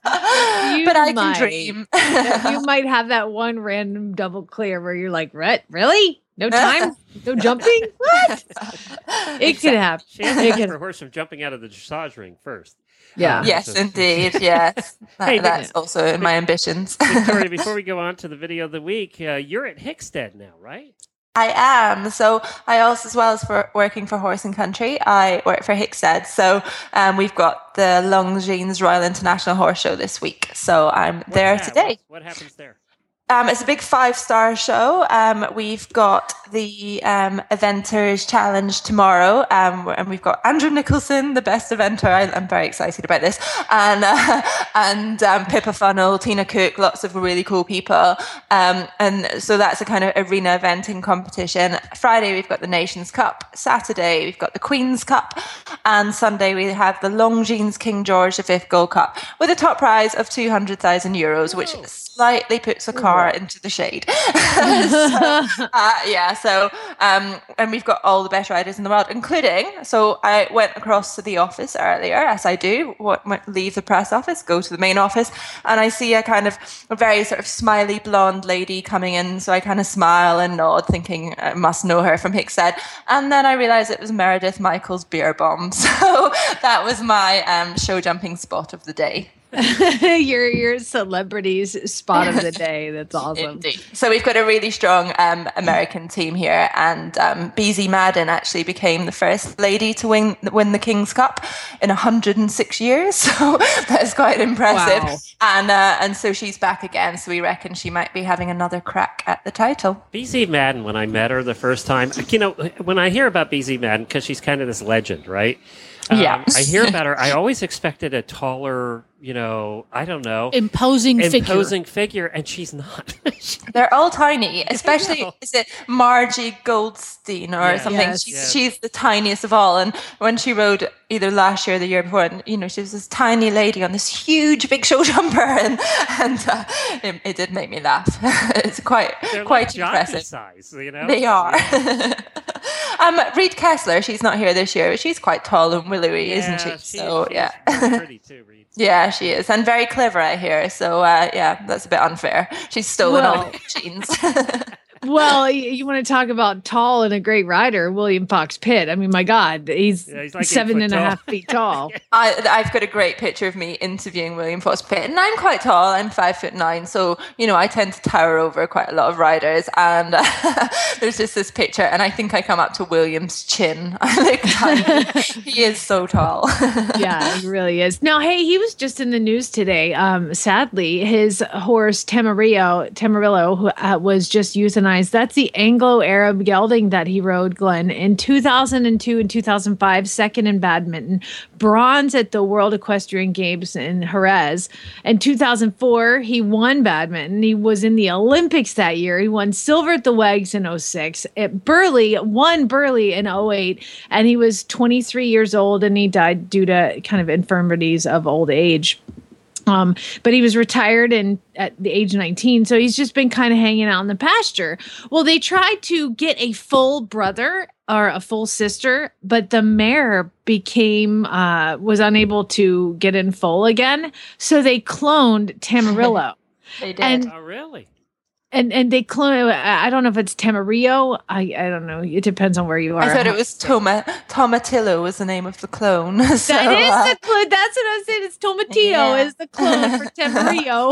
But I might. can dream. You might have that one random double clear where you're like, "Re- really? No time? No jumping? What?" It could happen. She has It to could- ask her horse from jumping out of the dressage ring first. Yeah. Um, Yes, so- indeed. Yes. That, Hey, that's also in my ambitions. Victoria, before we go on to the video of the week, uh, you're at Hickstead now, right? I am. So I also, as well as for working for Horse and Country, I work for Hickstead. So um, we've got the Longines Royal International Horse Show this week. So I'm What's there that? today. What, what happens there? Um, it's a big five-star show. Um, we've got the um, Eventers Challenge tomorrow, um, and we've got Andrew Nicholson, the best eventer. I, I'm very excited about this, and uh, and um, Pippa Funnel, Tina Cook, lots of really cool people. Um, and so that's a kind of arena eventing competition. Friday we've got the Nations Cup. Saturday we've got the Queen's Cup, and Sunday we have the Longines King George the Fifth Gold Cup with a top prize of two hundred thousand euros, which slightly puts a car into the shade. so, uh, yeah, so, um, and we've got all the best riders in the world, including, so I went across to the office earlier, as I do, what, leave the press office, go to the main office, and I see a kind of a very sort of smiley blonde lady coming in, so I kind of smile and nod, thinking I must know her from Hickshead, and then I realised it was Meredith Michaels Beer Bomb, so that was my um, show jumping spot of the day. your your celebrities spot of the day. That's awesome. Indeed. So we've got a really strong um, American team here, and um, B Z Madden actually became the first lady to win win the King's Cup in one hundred six years. So that's quite impressive. Wow. And uh, and so she's back again. So we reckon she might be having another crack at the title. B Z Madden, when I met her the first time, you know, when I hear about B Z Madden, because she's kind of this legend, right? Um, Yeah. I hear about her. I always expected a taller, you know, I don't know. Imposing figure. Imposing figure, and she's not. They're all tiny, especially, is it Margie Goldstein or Yes. something? Yes. She's, Yes. she's the tiniest of all. And when she rode either last year or the year before, and, you know, she was this tiny lady on this huge big show jumper, and, and uh, it, it did make me laugh. It's quite, They're quite like jockey impressive. size, you know? They are. Yeah. um, Reed Kessler, she's not here this year, but she's quite tall and willowy, isn't she? Yeah, she- So, she's yeah. very pretty too, Reed. Yeah, she is. And very clever, I hear. So, uh, yeah, that's a bit unfair. She's stolen all Well- the jeans. Well, y- you want to talk about tall and a great rider, William Fox Pitt. I mean, my God, he's, Yeah, he's like eight seven foot and a tall. half feet tall. I, I've got a great picture of me interviewing William Fox Pitt, and I'm quite tall. I'm five foot nine, so you know I tend to tower over quite a lot of riders. And uh, there's just this picture, and I think I come up to William's chin. I look tiny. He is so tall. Yeah, he really is. Now, hey, he was just in the news today. Um, sadly, his horse Tamarillo, Tamarillo, who uh, was just euthanized. That's the Anglo-Arab gelding that he rode, Glenn, in two thousand two and two thousand five, second in badminton, bronze at the World Equestrian Games in Jerez. In two thousand four, he won badminton. He was in the Olympics that year. He won silver at the WEGs in oh six. At Burley, won Burley in oh eight, and he was twenty-three years old, and he died due to kind of infirmities of old age. Um, but he was retired in at the age of nineteen, so he's just been kind of hanging out in the pasture. Well, they tried to get a full brother or a full sister, but the mare became uh, was unable to get in full again, so they cloned Tamarillo. They did. And Oh, really? and and they clone. I I don't know if it's Tamarillo. I I don't know. It depends on where you are. I thought it was Toma Tomatillo was the name of the clone. So, That is uh, the clone. That's what I was saying. It's Tomatillo Yeah. is the clone for Tamarillo.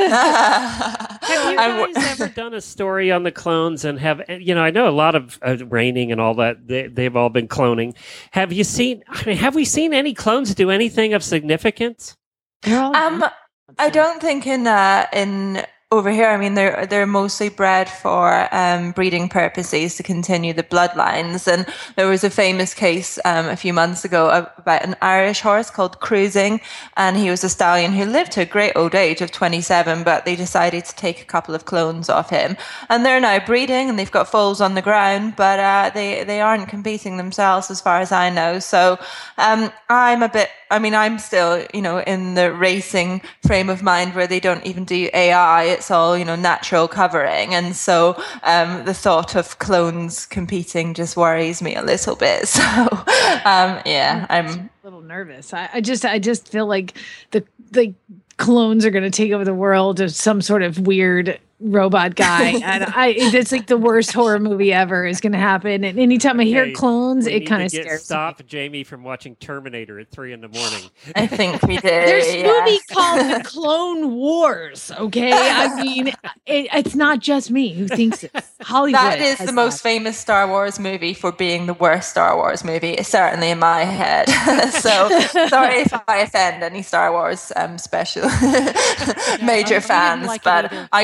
Have you I'm- guys ever done a story on the clones and have, and, you know, I know a lot of uh, raining and all that, they, they've all been cloning. Have you seen, I mean, have we seen any clones do anything of significance? Um, I don't think in uh, in over here. I mean, they're they're mostly bred for um, breeding purposes to continue the bloodlines. And there was a famous case um, a few months ago about an Irish horse called Cruising, and he was a stallion who lived to a great old age of twenty-seven. But they decided to take a couple of clones off him, and they're now breeding, and they've got foals on the ground, but uh, they they aren't competing themselves, as far as I know. So um, I'm a bit. I mean, I'm still, you know, in the racing frame of mind where they don't even do A I. It's all, you know, natural covering. And so um, the thought of clones competing just worries me a little bit. So, um, yeah, I'm a little nervous. I, I just, I just feel like the the clones are going to take over the world of some sort of weird robot guy. And I, it's like the worst horror movie ever is going to happen. And anytime I hear Okay, clones, we it need kind to of get- scares me. Stop Jamie from watching Terminator at three in the morning. I think we did. There's a yes. movie called The Clone Wars. Okay, I mean, it, it's not just me who thinks it. Hollywood. That is has the most famous Star Wars movie for being the worst Star Wars movie, certainly in my head. So sorry if I offend any Star Wars um, special major didn't fans, like it but either. I quite like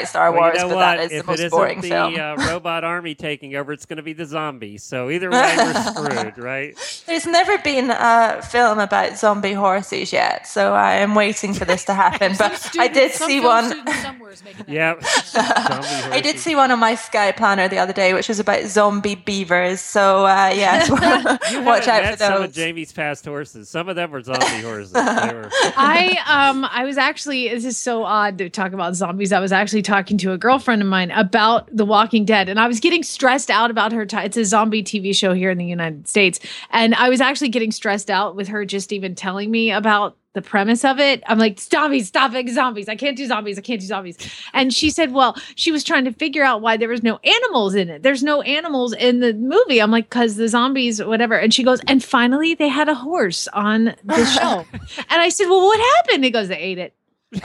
like Star Well, Wars, you know but what? that is if the most it boring isn't film. the uh, robot army taking over, it's going to be the zombies. So either way, we're screwed, right? There's never been a film about zombie horses yet, so I am waiting for this to happen. But Some I did student- some see film one. student somewhere is making that. Yep. I did see one on my Sky Planner the other day, which was about zombie beavers. So uh, yes, You watch haven't out met for some of those. Jamie's past horses. Some of them were zombie horses. They were. I um I was actually this is so odd to talk about zombies. I was actually talking to a girlfriend of mine about The Walking Dead, and I was getting stressed out about her. T- it's a zombie T V show here in the United States, and I was actually getting stressed out with her just even telling me about the premise of it. I'm like, zombies, stop it, zombies. I can't do zombies. I can't do zombies. And she said, well, she was trying to figure out why there was no animals in it. There's no animals in the movie. I'm like, because the zombies, whatever. And she goes, and finally they had a horse on the show. And I said, well, what happened? He goes, they ate it. And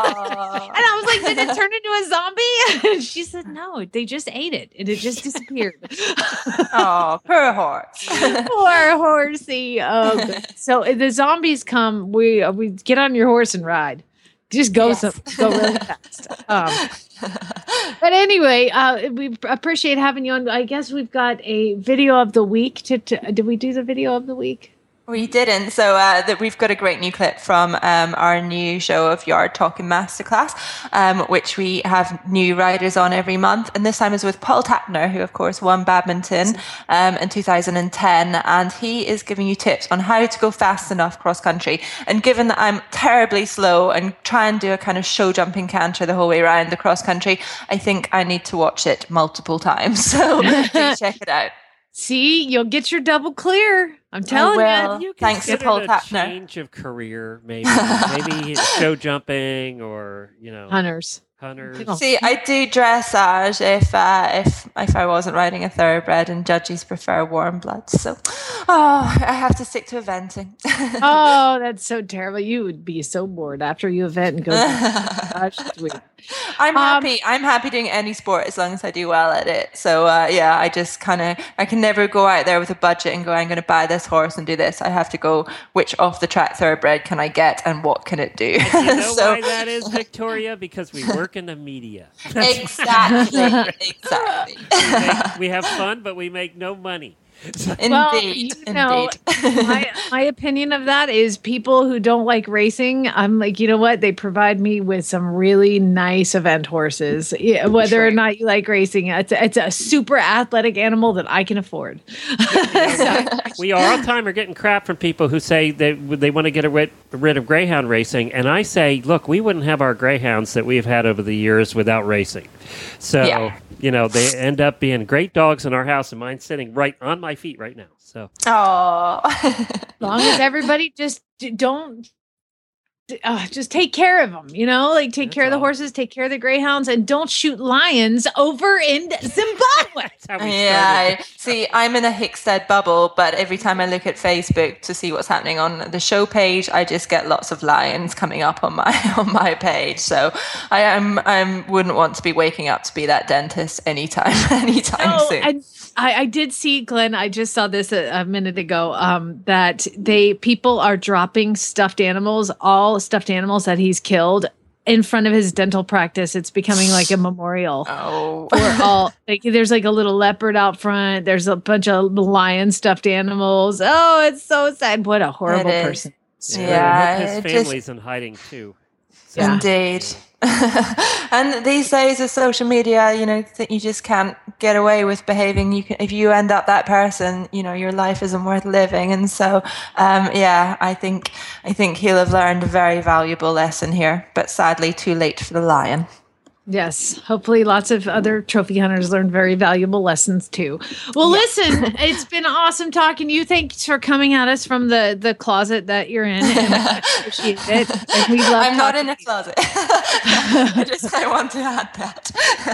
I was like, did it turn into a zombie? And she said, no, they just ate it and it just disappeared. Oh, poor horse. Poor horsey. Oh, good. So if the zombies come, we uh, we get on your horse and ride. Just go Yes. some, go really fast. Um, but anyway, uh, we appreciate having you on. I guess we've got a video of the week. To, to did we do the video of the week? We didn't. So uh, that we've got a great new clip from um, our new show of Yard Talking Masterclass, um, which we have new riders on every month. And this time is with Paul Tapner, who of course won badminton um, in two thousand ten. And he is giving you tips on how to go fast enough cross country. And given that I'm terribly slow and try and do a kind of show jumping canter the whole way around the cross country, I think I need to watch it multiple times. So do check it out. See, you'll get your double clear. I'm telling will. you. You Thanks to considered Paul a Tapner. change of career, maybe maybe show jumping or you know Hunters. hunters. See, I do dressage if uh, if if I wasn't riding a thoroughbred, and judges prefer warm bloods. So, oh, I have to stick to eventing. Oh, that's so terrible. You would be so bored after you event and go. Gosh, sweet. I'm Um, happy. I'm happy doing any sport as long as I do well at it. So uh, yeah, I just kind of I can never go out there with a budget and go, I'm going to buy this horse and do this. I have to go, which off the track thoroughbred can I get and what can it do? You know So- why that is, Victoria? Because we work in the media. Exactly. Exactly. we, make, we have fun, but we make no money. Indeed. Well, you know, indeed. my, my opinion of that is people who don't like racing, I'm like, you know what? They provide me with some really nice event horses. Yeah, whether or not you like racing, it's a, it's a super athletic animal that I can afford. We all the time are getting crap from people who say they they want to get rid, rid of greyhound racing, and I say, look, we wouldn't have our greyhounds that we've had over the years without racing. So Yeah. you know they end up being great dogs in our house, and mine's sitting right on my feet right now. So Oh. As long as everybody just d- don't uh, just take care of them, you know, like take care of the horses, take care of the greyhounds, and don't shoot lions over in Zimbabwe. Yeah, I- see, I'm in a Hickstead bubble, but every time I look at Facebook to see what's happening on the show page, I just get lots of lions coming up on my on my page. So I am I wouldn't want to be waking up to be that dentist anytime anytime No, soon. and I, I did see, Glenn, I just saw this a, a minute ago, um, that they people are dropping stuffed animals, all stuffed animals that he's killed in front of his dental practice. It's becoming like a memorial oh. for all. Like, there's like a little leopard out front. There's a bunch of lion stuffed animals. Oh, it's so sad. What a horrible It is. person. Yeah, his it family's just- in hiding too. Yeah. Indeed. And these days with social media, you know, that you just can't get away with behaving. You can, if you end up that person, you know, your life isn't worth living. And so, um, yeah, I think I think he'll have learned a very valuable lesson here, but sadly too late for the lion. Yes. Hopefully lots of other trophy hunters learned very valuable lessons too. Well, listen, it's been awesome talking to you. Thanks for coming at us from the, the closet that you're in. And I appreciate it. And we love I'm not talking in a closet. I just I want to add that.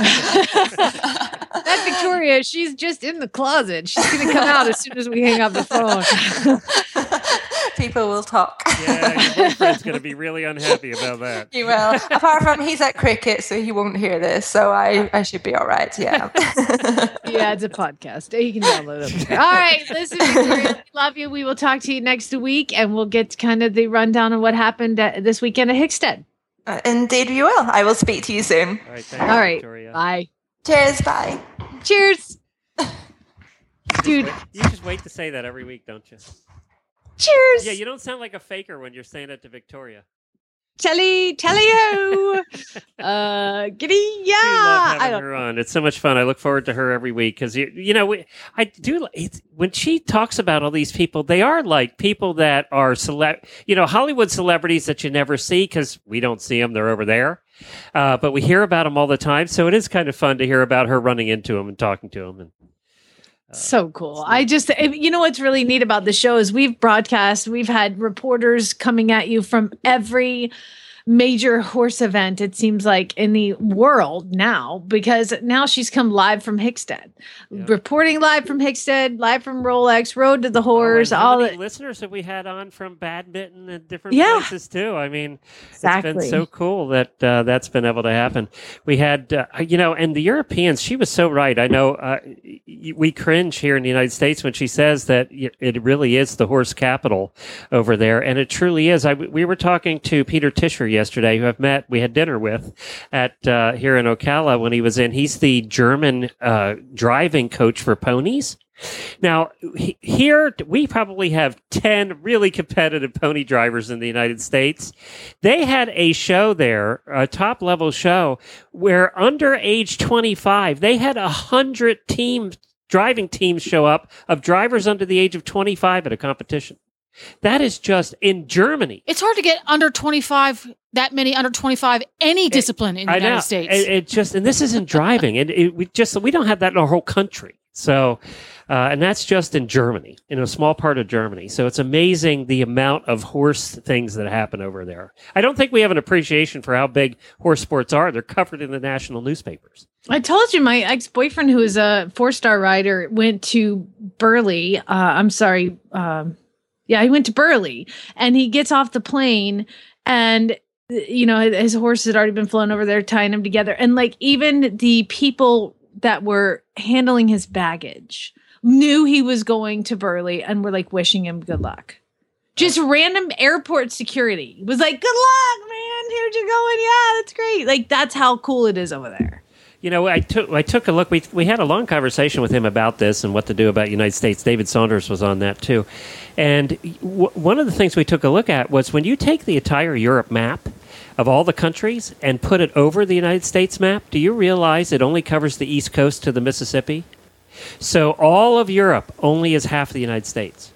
That Victoria, she's just in the closet. She's going to come out as soon as we hang up the phone. People will talk. Yeah, your boyfriend's going to be really unhappy about that. He will. Apart from he's at cricket, so he won't hear this. So I, I should be all right. Yeah. Yeah, it's a podcast. You can download it. All right, listen, Victoria, we love you. We will talk to you next week, and we'll get kind of the rundown of what happened uh, this weekend at Hickstead. Uh, indeed, we will. I will speak to you soon. All right. Thanks, All right. Victoria. Bye. Cheers. Bye. Cheers. Dude. You just wait to say that every week, don't you? Cheers. Yeah, you don't sound like a faker when you're saying it to Victoria. Telly, tally-ho. uh, giddy, yeah. I love I having don't her on. It's so much fun. I look forward to her every week because you, you know, we, I do. It's, when she talks about all these people, they are like people that are cele- you know, Hollywood celebrities that you never see because we don't see them; they're over there. Uh, but we hear about them all the time, so it is kind of fun to hear about her running into them and talking to them. And so cool. I just, you know, what's really neat about the show is we've broadcast, we've had reporters coming at you from every major horse event, it seems like, in the world now, because now she's come live from Hickstead, yeah. reporting live from Hickstead, live from Rolex, Road to the Horse. Oh, and all how many the listeners have we had on from badminton and different yeah. places too? I mean, exactly. It's been so cool that uh, that's been able to happen. We had, uh, you know, and the Europeans, she was so right. I know uh, we cringe here in the United States when she says that it really is the horse capital over there, and it truly is. I, we were talking to Peter Tischer yesterday, who I've met, we had dinner with at uh, here in Ocala when he was in. He's the German uh, driving coach for ponies. Now, he, here we probably have ten really competitive pony drivers in the United States. They had a show there, a top level show, where under age twenty-five, they had a hundred team driving teams show up of drivers under the age of twenty-five at a competition. That is just in Germany. It's hard to get under twenty-five, that many under twenty-five, any discipline in the I United know. States. It, it just, and this isn't driving. And it, we just, we don't have that in our whole country. So, uh, and that's just in Germany, in a small part of Germany. So it's amazing the amount of horse things that happen over there. I don't think we have an appreciation for how big horse sports are. They're covered in the national newspapers. I told you my ex-boyfriend, who is a four-star rider, went to Burley. Uh, I'm sorry. Um, yeah, he went to Burley, and he gets off the plane, and you know his horse had already been flown over there, tying him together, and like even the people that were handling his baggage knew he was going to Burley and were like wishing him good luck. Just random airport security was like, "Good luck, man. Here's you going. Yeah, that's great." Like that's how cool it is over there. You know, I took I took a look. We we had a long conversation with him about this and what to do about United States. David Saunders was on that too, and w- one of the things we took a look at was when you take the entire Europe map of all the countries and put it over the United States map. Do you realize it only covers the East Coast to the Mississippi? So all of Europe only is half the United States.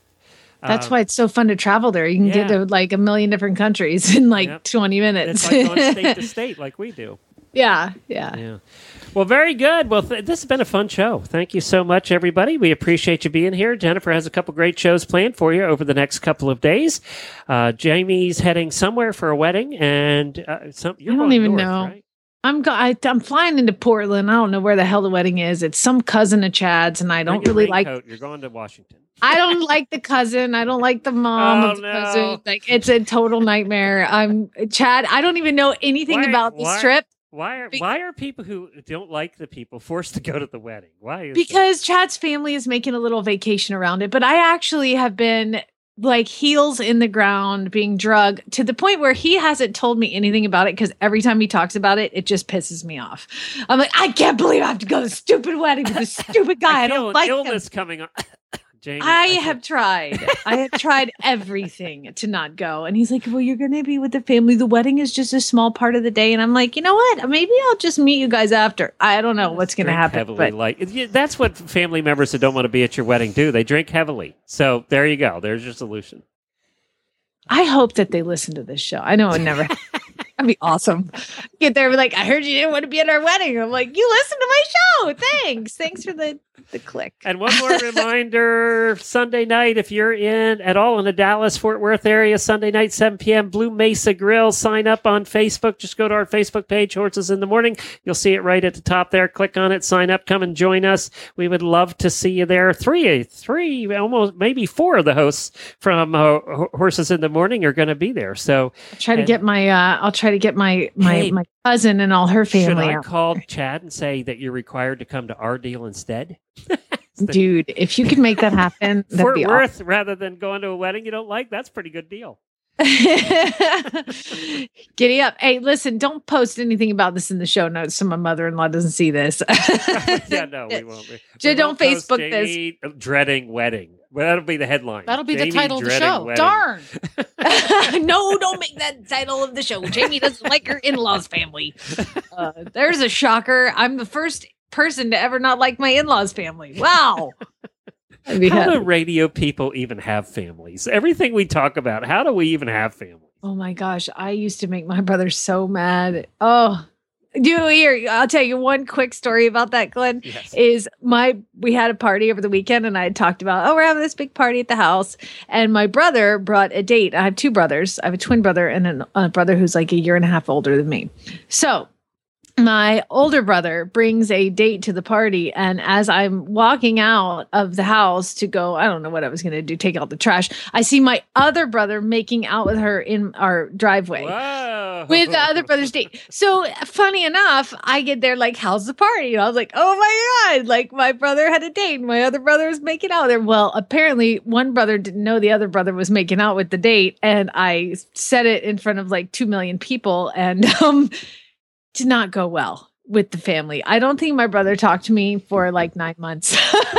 That's um, why it's so fun to travel there. You can yeah. get to like a million different countries in like yep. twenty minutes. It's like going state to state like we do. Yeah, yeah. Yeah. Well, very good. Well, th- this has been a fun show. Thank you so much, everybody. We appreciate you being here. Jennifer has a couple great shows planned for you over the next couple of days. Uh, Jamie's heading somewhere for a wedding, and uh, some, you're I don't going even north, know. Right? I'm go- I, I'm flying into Portland. I don't know where the hell the wedding is. It's some cousin of Chad's, and I don't Bring your really like. raincoat. You're going to Washington. I don't like the cousin. I don't like the mom Oh, of the no. cousin. Like it's a total nightmare. I'm Chad. I don't even know anything Why- about this why- trip. Why are Be- why are people who don't like the people forced to go to the wedding? Why is Because Chad's family is making a little vacation around it, but I actually have been like heels in the ground being drugged to the point where he hasn't told me anything about it because every time he talks about it, it just pisses me off. I'm like, I can't believe I have to go to this stupid wedding with this stupid guy. I, I feel don't an like him. illness coming on. Jamie, I feel- have tried. I have tried everything to not go. And he's like, well, you're going to be with the family. The wedding is just a small part of the day. And I'm like, you know what? Maybe I'll just meet you guys after. I don't know what's going to drink happen. heavily, But like yeah, that's what family members that don't want to be at your wedding do. They drink heavily. So there you go. There's your solution. I hope that they listen to this show. I know it would never That'd be awesome. Get there and be like, I heard you didn't want to be at our wedding. I'm like, you listen to my show. Thanks. Thanks for the, the click. And one more reminder, Sunday night, if you're in at all in the Dallas-Fort Worth area, Sunday night, seven p.m., Blue Mesa Grill. Sign up on Facebook. Just go to our Facebook page, Horses in the Morning. You'll see it right at the top there. Click on it, sign up, come and join us. We would love to see you there. Three, three, almost maybe four of the hosts from uh, Horses in the Morning are going to be there. So I'll try to and- get my, uh, I'll try to get my, my, Hey, my cousin and all her should family I out. call Chad and say that you're required to come to our deal instead? Dude, if you could make that happen, that'd Fort be Worth awesome. rather than going to a wedding you don't like, that's a pretty good deal. Giddy up. Hey, listen, don't post anything about this in the show notes so my mother-in-law doesn't see this. Yeah, no, we won't. We, J- we don't won't post Facebook Jamie dreading wedding. Well, that'll be the headline. That'll be Jamie the title of the dreading show. wedding. Darn. No, don't make that the title of the show. Jamie doesn't like her in-laws family. Uh, there's a shocker. I'm the first person to ever not like my in-laws family. Wow. I'd be How happy. do radio people even have families? Everything we talk about, how do we even have families? Oh my gosh, I used to make my brother so mad. Oh, do here. I'll tell you one quick story about that, Glenn. Yes. Is my we had a party over the weekend, and I had talked about, oh, we're having this big party at the house, and my brother brought a date. I have two brothers. I have a twin brother and an, a brother who's like a year and a half older than me. So my older brother brings a date to the party. And as I'm walking out of the house to go, I don't know what I was going to do, take out the trash, I see my other brother making out with her in our driveway. Whoa. With the other brother's date. So funny enough, I get there like, how's the party? And I was like, oh my God, like my brother had a date and my other brother was making out there. Well, apparently one brother didn't know the other brother was making out with the date. And I said it in front of like two million people, and um, did not go well with the family. I don't think my brother talked to me for like nine months.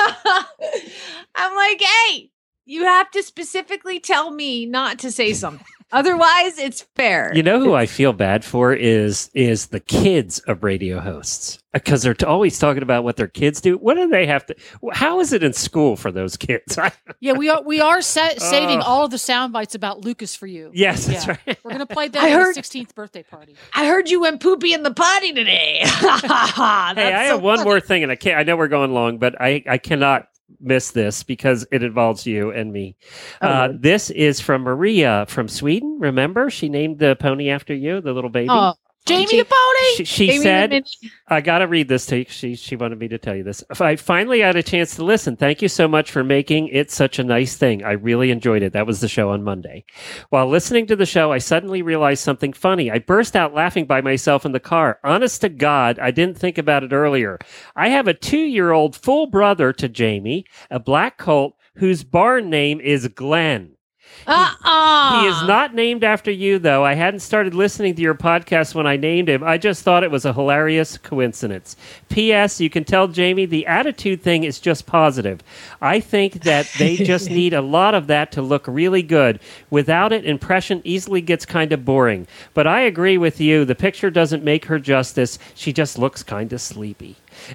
I'm like, hey, you have to specifically tell me not to say something. Otherwise, it's fair. You know who I feel bad for is is the kids of radio hosts, because they're t- always talking about what their kids do. What do they have to? How is it in school for those kids? Yeah, we are we are sa- saving Oh. all of the sound bites about Lucas for you. Yes, that's Yeah. right. We're gonna play that I at heard- the sixteenth birthday party. I heard you went poopy in the potty today. Hey, I have one more thing, and I can't. I know we're going long, but I I cannot miss this because it involves you and me. Uh, this is from Maria from Sweden. Remember, she named the pony after you, the little baby. Oh, Jamie the pony. She, she Jamie the said, Mini. I got to read this to you. She, she wanted me to tell you this. If I finally had a chance to listen, thank you so much for making it such a nice thing. I really enjoyed it. That was the show on Monday. While listening to the show, I suddenly realized something funny. I burst out laughing by myself in the car. Honest to God, I didn't think about it earlier. I have a two-year-old full brother to Jamie, a black colt, whose barn name is Glenn. Uh-uh. He is not named after you, though. I hadn't started listening to your podcast when I named him. I just thought it was a hilarious coincidence. P S. You can tell Jamie the attitude thing is just positive. I think that they just need a lot of that to look really good. Without it, impression easily gets kind of boring. But I agree with you. The picture doesn't make her justice. She just looks kind of sleepy.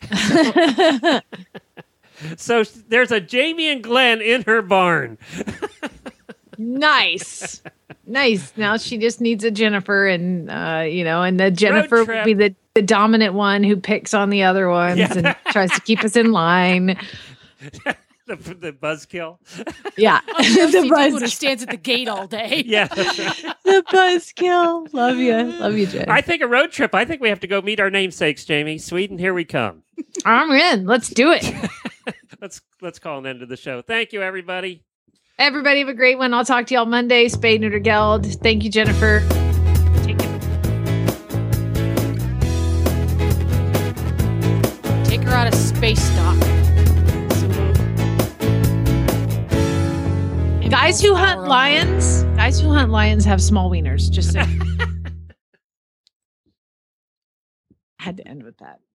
So there's a Jamie and Glenn in her barn. Nice. Nice. Now she just needs a Jennifer, and uh, you know, and the Jennifer Road will trip. be the, the dominant one who picks on the other ones Yeah. and tries to keep us in line. the, the buzzkill. Yeah. I'm Josie the Dick when he buzz stands at the gate all day. Yeah. That's right. the buzzkill. Love you. Love you, Jen. I think a road trip. I think we have to go meet our namesakes, Jamie. Sweden, here we come. I'm in. Let's do it. Let's let's call an end to the show. Thank you, everybody. Everybody have a great one. I'll talk to you all Monday. Spade Neuter Geld. Thank you, Jennifer. Take it. Take her out of space dock. Guys who hunt lions, guys who hunt lions have small wieners. Just so. I had to end with that.